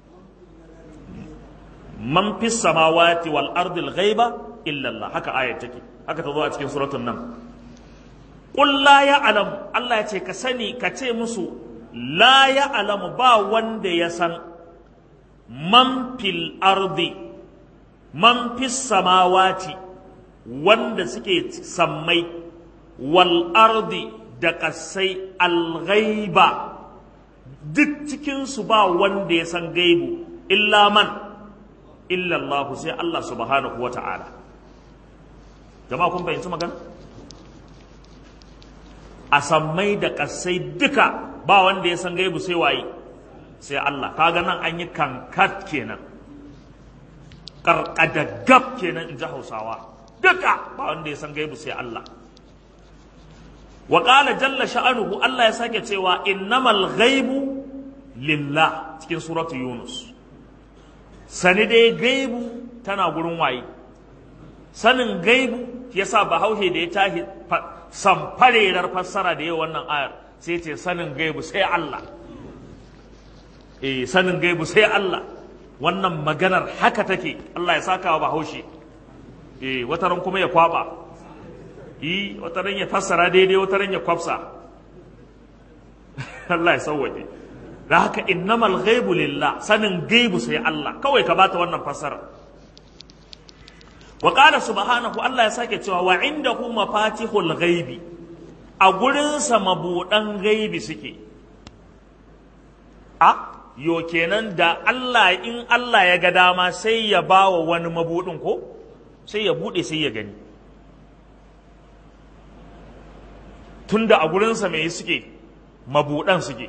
Man fis samawati wal ardi al-ghaiba illa Allah. Haka ayat take, haka ta zo a cikin suratul nan. Qul la ya'lamu, Allah yace ka sani, ka ce musu la ya'lamu, ba wanda ya san man fil ardi, man fis samawati, wanda suke sammai, wal ardi da kasai, al-ghaiba, duk cikinsu ba wanda ya san gaibu, illa man, illa Allah, sai Allah subhanahu wa ta'ala. Jama'a kun fahimci magana? A sammai da kasai duka ba wanda ya san gaibu sai waye? Sai Allah. Kaga nan an yi kankat kenan, karkadagab kenan in ji Hausawa. Duka ba wanda ya san gaibu sai Allah. Wa qala jalla sha'anuhu, Allah ya sake cewa innamal ghaibu lillah cikin suratu Yunus. Sani dai gaibu tana gurin waye? Sanin gaibu yasa Bahaushe da ya tashi samfarerar fassara da yau wannan ayar sai ce sanin gaibu sai Allah. Sanin gaibu sai Allah. Wannan maganar haka take. Allah ya saka wa Bahaushe. Wataran kuma ya kwaba. Wataran ya fassara daidai, wataran ya kwafsa. Allah ya sauwaje. Da haka innamal ghaibu lillah, sanin gaibu sai Allah. Kawai ka bata wannan fassara. Wa qala subhanahu, Allah ya sake cewa wa indahu mafatihul ghaibi, a gurinsa mabudan gaibi suke. Yo kenan da Allah, in Allah ya ga dama sai ya bawa wani mabudin ko? Sai ya bude sai ya gani. Tunda a gurinsa me suke? Mabudan suke.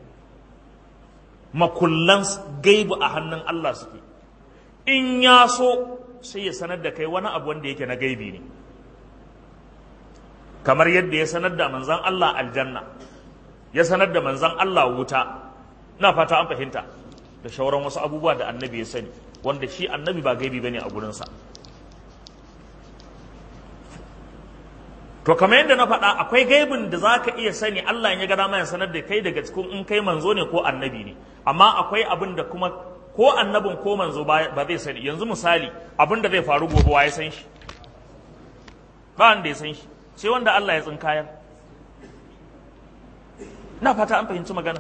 Makullan gaibu a hannun Allah suke. In ya so sai ya sanar da kai wani abu wanda yake na gaibi ne, kamar yadda ya sanar da manzan Allah aljanna, ya sanar da manzan Allah wuta. Na fata an fahimta, da shauran wasu abubuwa da annabi ya sani, wanda shi annabi ba gaibi bane a gurinsa. To kamar yadda na faɗa, akwai gaibin da za ka iya sani Allah ya ga dama ya sanar da kai daga cikin in kai manzo ne ko annabi ne, amma akwai abin da kuma ko annabin ko manzo ba zai sani. Yanzu misali abin da zai faru gobe wa ya san shi? Ba wanda ya san shi sai wanda Allah ya tsinkayar. Na fata an fahimci magana.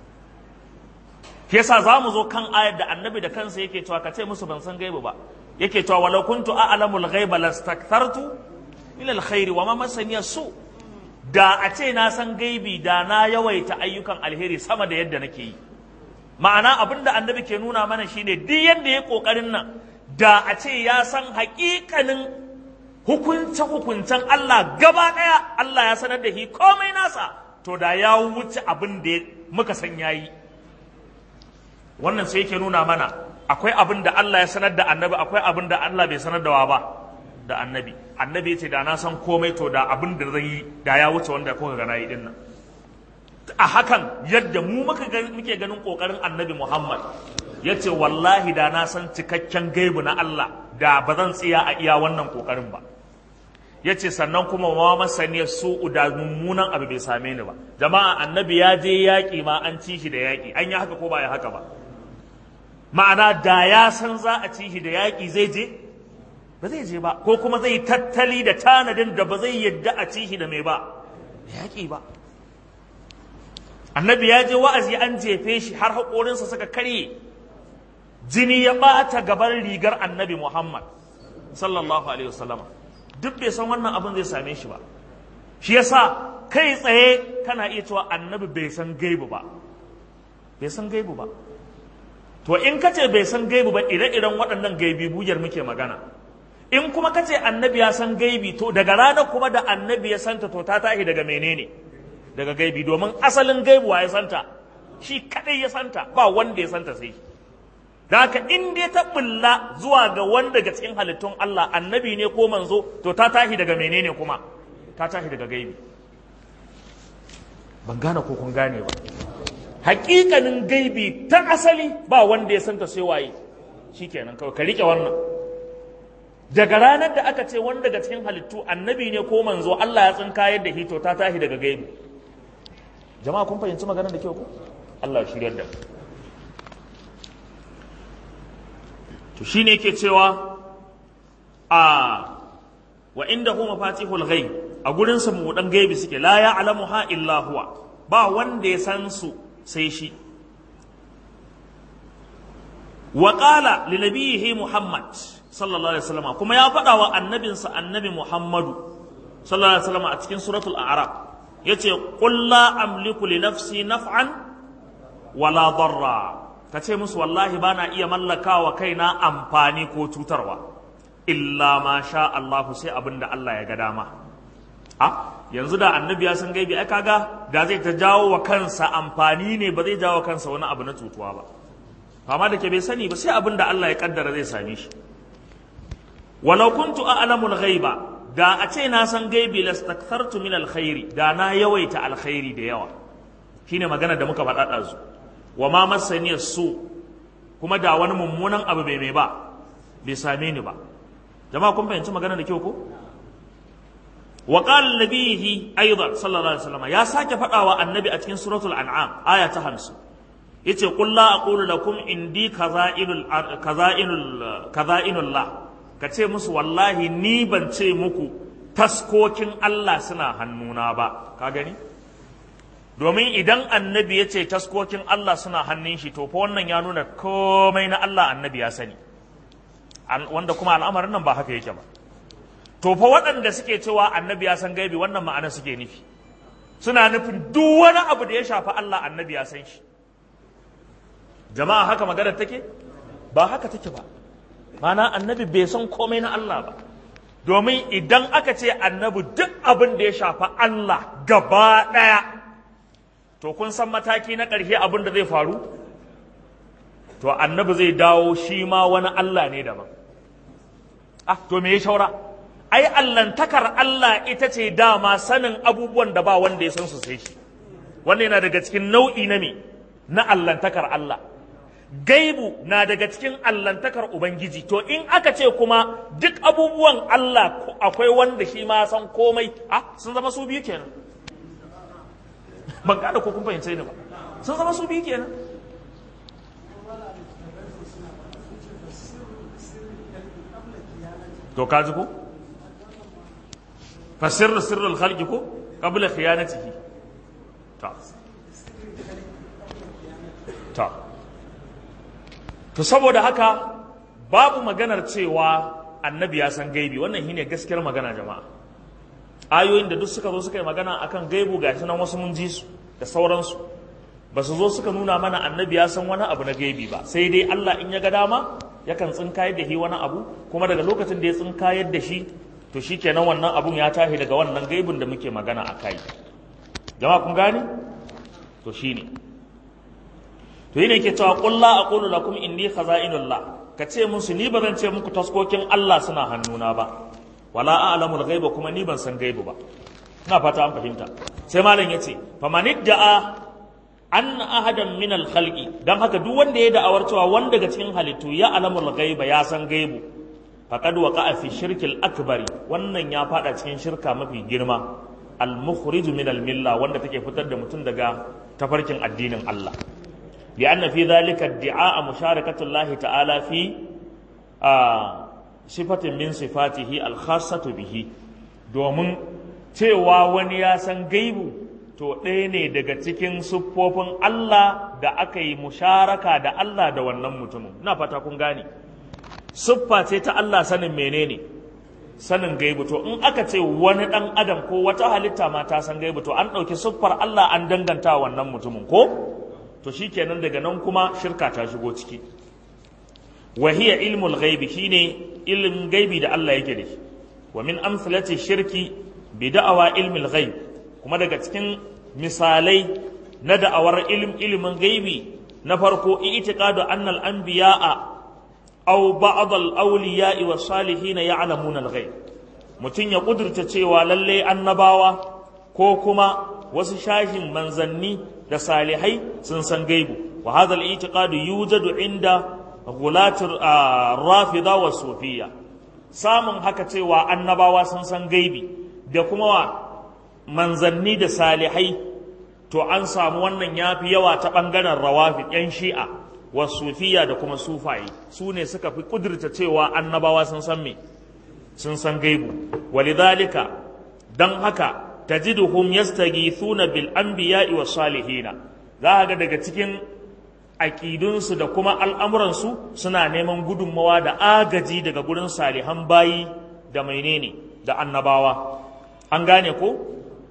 Yasa za mu zo kan ayar da annabi da kansa yake cewa ka ce musu ban san gaibu ba, yake cewa walau kuntu a'lamul ghaiba lastakthartu min alkhairi wa ma masani su. Da a ce na san gaibi da na yawaita ayyukan alheri sama da yadda nake yi. Ma'ana abin da annabi ke nuna mana shine duk yadda ya kokarin nan da a ce ya san haƙiƙanin hukuncen Allah gaba ɗaya, Allah ya sanar da shi komai nasa, to da ya wuce abin da muka san yayi. Wannan sai yake nuna mana akwai abin da Allah ya sanar da annabi, akwai abin da Allah bai sanar da wa ba, da annabi. Annabi ya ce da na san komai to da abin da zan yi da ya wuce wanda kuka ga nayi din nan. A hakan yadda mu muke ganin kokarin annabi Muhammad, ya ce wallahi da na san cikakken gaibu na Allah da ba zan tsaya a iya wannan kokarin ba. Ya ce sannan kuma ma masaniyar su'u da mummunan abu bai same ni ba. Jama'a annabi ya je yaƙi ma an ci shi da yaƙi, an yi haka ko ba ya haka ba. Ma'ana da ya san za a ci shi da yaƙi zai je? Ba zai je ba, ko kuma zai tattali da tanadin da ba zai yadda a ci shi da mai ba, da yaƙi ba. Annabi ya je wa'azi an jefe shi har haƙorinsa suka karye, jini ya ɓata gaban rigar annabi Muhammad sallallahu alaihi wasallama. Duk bai san wannan abin zai same shi ba. Shi yasa kai tsaye kana iya cewa annabi bai san gaibu ba. Bai san gaibu ba. To in ka ce bai san gaibu ba, ire-iren waɗannan gaibi bujar muke magana. In kuma ka ce annabi ya san gaibi, to daga ranar kuma da annabi ya santa to ta tashi daga menene? Daga gaibi, domin asalin gaibuwa ya santa, shi kadai ya santa, ba wanda ya santa sai. Da haka in dai ta bulla zuwa ga wanda daga cikin halittun Allah, annabi ne ko manzo, to ta tashi daga menene kuma? Ta tashi daga gaibi. Ban gane ko kun gane ba. Hakikanin gaibi ta asali ba wanda ya santa sai waye. Shikenan kawai ka rike wannan. Daga ranar da aka ce wanda daga cikin halittu annabi ne ko manzo, Allah ya tsinka yadda hito ta tashi daga gaibi. Jama'a kun fahimci maganar da kyau ko? Allah ya shiryar da. To shine yake cewa wa indahu mafatihul ghaib, a gurin sa mu dan gaibi suke, la ya'lamuha illa huwa, ba wanda ya san su sai shi. Wa qala li nabiyhi Muhammad sallallahu alaihi wasallam, kuma ya faɗa wa annabinsa annabi Muhammadu sallallahu alaihi wasallam a cikin suratul a'raf, yace qul la amliku li nafsi naf'an wala darra, kace musu wallahi bana iya mallakawa kaina amfani ko cutarwa, illa ma sha Allah, sai abinda Allah ya ga dama. Yanzu da annabi ya san gaibi, ai kaga da zai ta jawo wa kansa amfani ne, ba zai jawo kansa wani abu na cutuwa ba. Amma da ke bai sani ba, sai abinda Allah ya kaddara zai same shi. Walau kuntu a'lamul ghaiba, da a ce na san gaibi lastakthartu min alkhairi, da na yawaita alkhairi da yawa. Shine magana da muka faɗa ɗazu. Wa ma masani su, kuma da wani mummunan abu bai mai ba, bai same ni ba. Jama'a kun fahimci magana da kyau ko? Wa qala nabihi aidan sallallahu alaihi wasallam, ya sake faɗa wa annabi a cikin suratul an'am aya ta 50. Yace qul la aqulu lakum indi kaza'inullah, ka ce musu wallahi ni ban ce muku taskokin Allah suna hannuna ba. Ka gani? Domin idan annabi ya ce taskokin Allah suna hannun shi, to fa wannan ya nuna komai na Allah annabi ya sani, wanda kuma al'amarin nan ba haka yake ba. To fa waɗanda suke cewa annabi ya san gaibi, wannan ma'ana suke nufi, suna nufin duk wani abu da ya shafi Allah annabi ya san shi. Jama'a haka maganar take? Ba haka take ba. Mana annabi bai san komai na Allah ba. Domin idan aka ce annabi duk abin da ya shafi Allah gaba ɗaya, to kun san mataki na ƙarshe abin da zai faru? To annabi zai dawo shi ma wani Allah ne daban. To me ya shaura? Ai allantakar Allah ita ce dama sanin abubuwan da ba wanda ya san su sai shi. Wannan yana daga cikin nau'i na me? Na allantakar Allah. Gaibu na daga cikin allantakar Ubangiji. To in aka ce kuma duk abubuwan Allah akwai wanda shi ma san komai, sun zama su biyu kenan. Ban kada ko kun fahimce ni ba. Sun zama su biyu kenan. to kaji ko fa sirrul khalqi ko qabla khiyanatihi ta to saboda haka babu maganar cewa annabi ya san gaibi, wannan shine gaskiyar magana jama'a. Ayoyin da duk suka zo suka yi magana akan gaibu gashi nan wasu mun ji su da sauransu, ba su zo suka nuna mana annabi ya san wani abu na gaibi ba, sai dai Allah in ya ga dama yakan tsinkayar da shi wani abu, kuma daga lokacin da ya tsinkayar da shi to shikenan wannan abun ya tashi daga wannan gaibin da muke magana a kai. Jama'a kun gane? To shine to yine yake cewa qul la aqulu lakum inni khaza'inullah, ka ce musu ni ba zan ce muku taskokin Allah suna hannuna ba, wala a'lamul ghaiba, kuma ni ban san gaibu ba. ina fata an fahimta. Sai malam yace famanidda'a an ahadan min al-khalqi, dan haka duk wanda ya da'awar cewa wanda daga cikin halittu ya alamul ghaiba, ya san gaibu, faqad waqa'a fi shirkil akbari, wannan ya fada cikin shirka mafi girma, al-mukhrij min al-milla, wanda take fitar da mutum daga tafarkin addinin Allah. li'anna fi dhalika idda'a musharakatu Allah ta'ala fi sifatin min sifatihi al-khassatu bihi, domin cewa wani ya san gaibu to ɗaya ne daga cikin siffofin Allah da aka yi musharaka da Allah da wannan mutumin. Ina fata kun gane, siffa ce ta Allah sanin menene, sanin gaibu. To in aka ce wani ɗan adam ko wata halitta ma ta san gaibu, to an ɗauki siffar Allah an danganta wannan mutumin ko, to shikenan daga nan kuma shirka ta shigo ciki. wa hiya ilmul ghaibi, shine ilmin gaibi da Allah yake da shi. wa min amsalati shirki bi da'awa ilmil ghaib, kuma daga cikin misalai na da'awar ilimin gaibi, na farko i'tiqadu anna al-anbiya'a aw ba'd al-awliya'i was salihin ya'lamuna al-ghaib, mutun ya kudurta cewa lalle annabawa ko kuma wasu shashin manzanni da salihai sun san gaibu. wa hadha al-i'tiqadu yujadu inda ghulatir rafida wa sufiyya, samun haka cewa annabawa sun san gaibi da kuma manzanni da salihai, to an samu wannan yafi yawa ta bangaren rawafid yan shi'a wa sufiyya da kuma sufaye, su ne suka fi kudurta cewa annabawa sun san me, sun san gaibu. walidhalika, dan haka tajiduhum yastaghithuna bil anbiya'i was salihina, za ga daga cikin aƙidunsu da kuma al'amuransu suna neman gudunmawa da agaji daga gurin salihan bayi da menene da annabawa. An gane ko?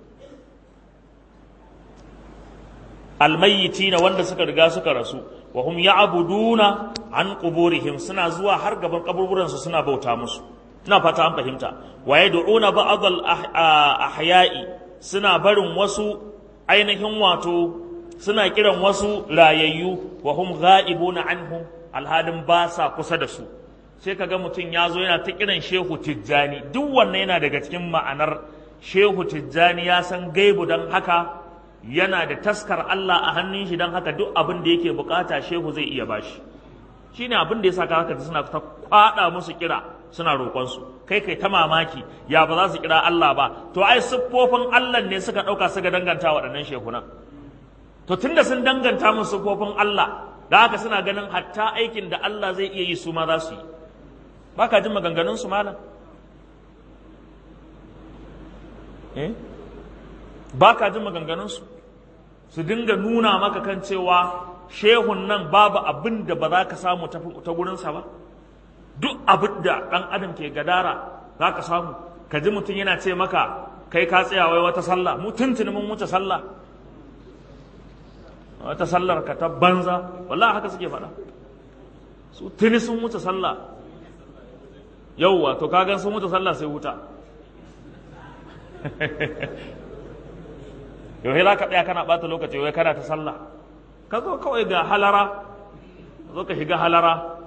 Almayyiti na wanda suka riga suka rasu, wa hum ya'buduna an quburihim, suna zuwa har gaban kaburburansu suna bauta musu. Ina fata an fahimta. Wa yad'una ba'd al-ahya'i, suna barin wasu ainihin wato suna kiran wasu rayayyu, wa hum ghaibuna anhum, alhalin ba sa kusa da su. Sai kaga mutum ya zo yana ta kiran Shehu Tijjani, duk wannan yana daga cikin ma'anar Shehu Tijjani ya san gaibu, don haka yana da taskar Allah a hannun shi, don haka duk abin da yake bukata Shehu zai iya bashi. Shine abin da ya saka haka suna ta kwada musu kira, suna roƙonsu. Kai ta mamaki, ya ba za su kira Allah ba? To ai siffofin Allah ne suka ɗauka suka danganta waɗannan shehunan. To tunda sun danganta musu siffofin Allah, da haka suna ganin hatta aikin da Allah zai iya yi su ma za su yi. Ba ka jin maganganun su malam? Ba ka jin maganganun su? Su dinga nuna maka kan cewa shehun nan babu abin da ba za ka samu ta gurinsa ba. Duk abin da ɗan adam ke gadara za ka samu. Ka ji mutum yana ce maka kai ka tsaya wai wata sallah, mu tuntuni mun wuce sallah, wata sallar ka ta banza, wallahi haka suke faɗa. Su tuni sun wuce sallah. Yauwa, to kagan sun wuce sallah sai wuta. Yau za ka tsaya kana ɓata lokaci wai kana ta sallah. Ka zo kawai ga halara, zo ka shiga halara.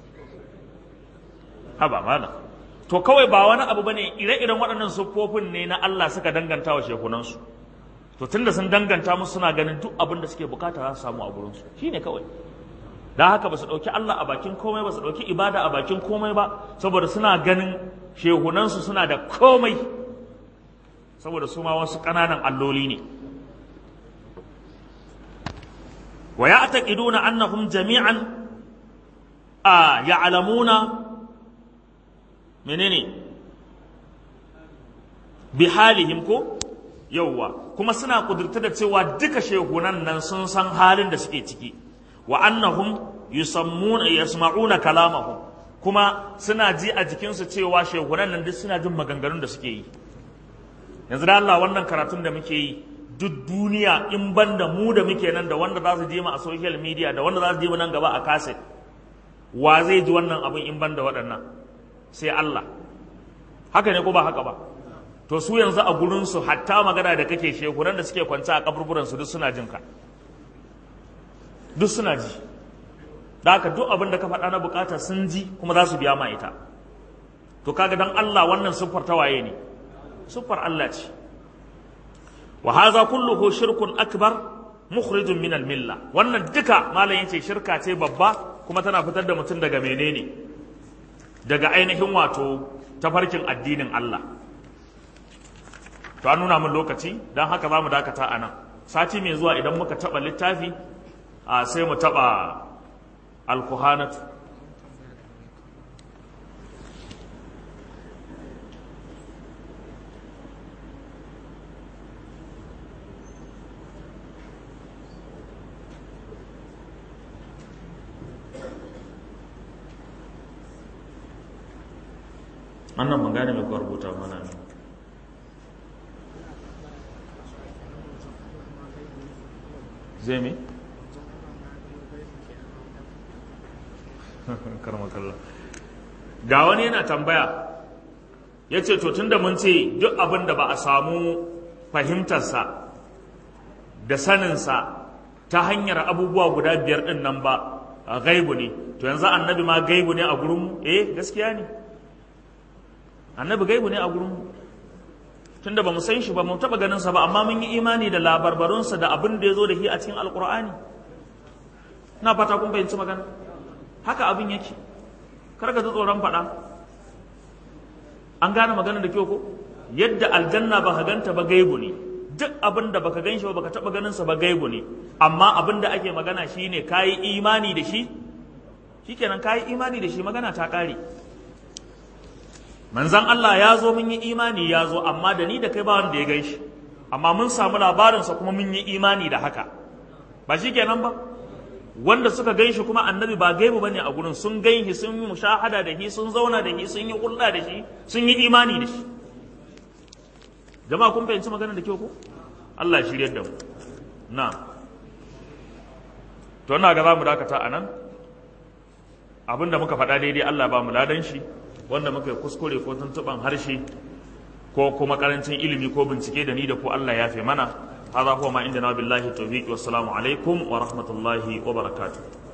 Haba mana. To kawai ba wani abu bane, ire-iren waɗannan siffofin ne na Allah suka danganta wa shekunansu. To tunda sun danganta musu, suna ganin duk abin da suke bukata za su samu a gurinsu. Shine kawai. Da haka ba su ɗauki Allah a bakin komai ba, su ɗauki ibada a bakin komai ba, saboda suna ganin shehunansu suna da komai, saboda su ma wasu ƙananan alloli ne. Wa ya'taqiduna annahum jami'an ya'lamuna menene bihalihim ko yawwa kuma suna kudurta da cewa duka shehunan nan sun san halin da suke ciki wa annahum yasma'una kalamahum kuma suna ji a jikinsu cewa shehunan nan duk suna jin maganganun da suke yi. Yanzu da Allah wannan karatun da muke yi duk duniya in ban da mu da muke nan da wanda za su je mu a social media da wanda za su je mu nan gaba a kaset, wa zai ji wannan abin in ban da waɗannan sai Allah. Haka ne ko ba haka ba? To su yanzu a gurinsu hatta magana da kake shehunan da suke kwance a kaburburansu duk suna jin ka, duk suna ji. Da haka duk abin da ka faɗa na bukata sun ji kuma za su biya ma ita. To kaga dan Allah wannan siffar ta waye ne? Siffar Allah ce. Wa hadha kulluhu shirkun akbar mukhrijun min al-milla. Wannan duka malam yace shirka ce babba kuma tana fitar da mutum daga menene? Daga ainihin wato tafarkin addinin Allah. To an nuna min lokaci dan haka zamu dakata anan. Sati mai zuwa idan muka taba littafi sai mu taba al-kuhanatu. Annan ban gane mai kuwa rubuta mana ne. Zai mi? Karmakalla. Ga wani yana tambaya, ya ce, to tun da mun ce duk abin da ba a samu fahimtarsa da saninsa ta hanyar abubuwa guda 5 ɗin nan ba, gaibu ne, to yanzu annabi ma gaibu ne a gurinmu? Gaskiya ne. Annabi gaibu ne a gurinmu. Tunda ba mu san shi ba, mu taɓa ganinsa ba, amma mun yi imani da labarbarunsa da abin da ya zo da shi a cikin Alƙur'ani. Na fata kun fahimci magana. Haka abin yake. Kar ka ji tsoron faɗa. An gane magana da kyau ko? Yadda aljanna ba ka ganta ba gaibu ne. Duk abin da baka gan shi ba baka taɓa ganinsa ba gaibu ne. Amma abin da ake magana shine kayi imani da shi. Shikenan kayi imani da shi, magana ta ƙare. Manzan Allah ya zo mun yi imani ya zo, amma da ni da kai ba wanda ya gan shi, amma mun samu labarinsa kuma mun yi imani da haka, ba shi kenan ba? Wanda suka gan shi kuma annabi ba gaibu bane a gurin, sun gan shi, sun yi mushahada da shi, sun zauna da shi, sun yi hulɗa da shi, sun yi imani da shi. Jama'a kun fahimci magana da kyau ko? Allah ya shiryar da mu. Na. To ina ga za mu dakata a nan. Abinda muka faɗa daidai Allah ba mu ladan shi. Wanda muka kuskure ko tuntuban harshe ko kuma karancin ilimi ko bincike da ni da ku Allah ya fi mana. Hadha huwa ma indana billahi tawfiq. Wassalamu alaikum wa rahmatullahi wa barakatuh.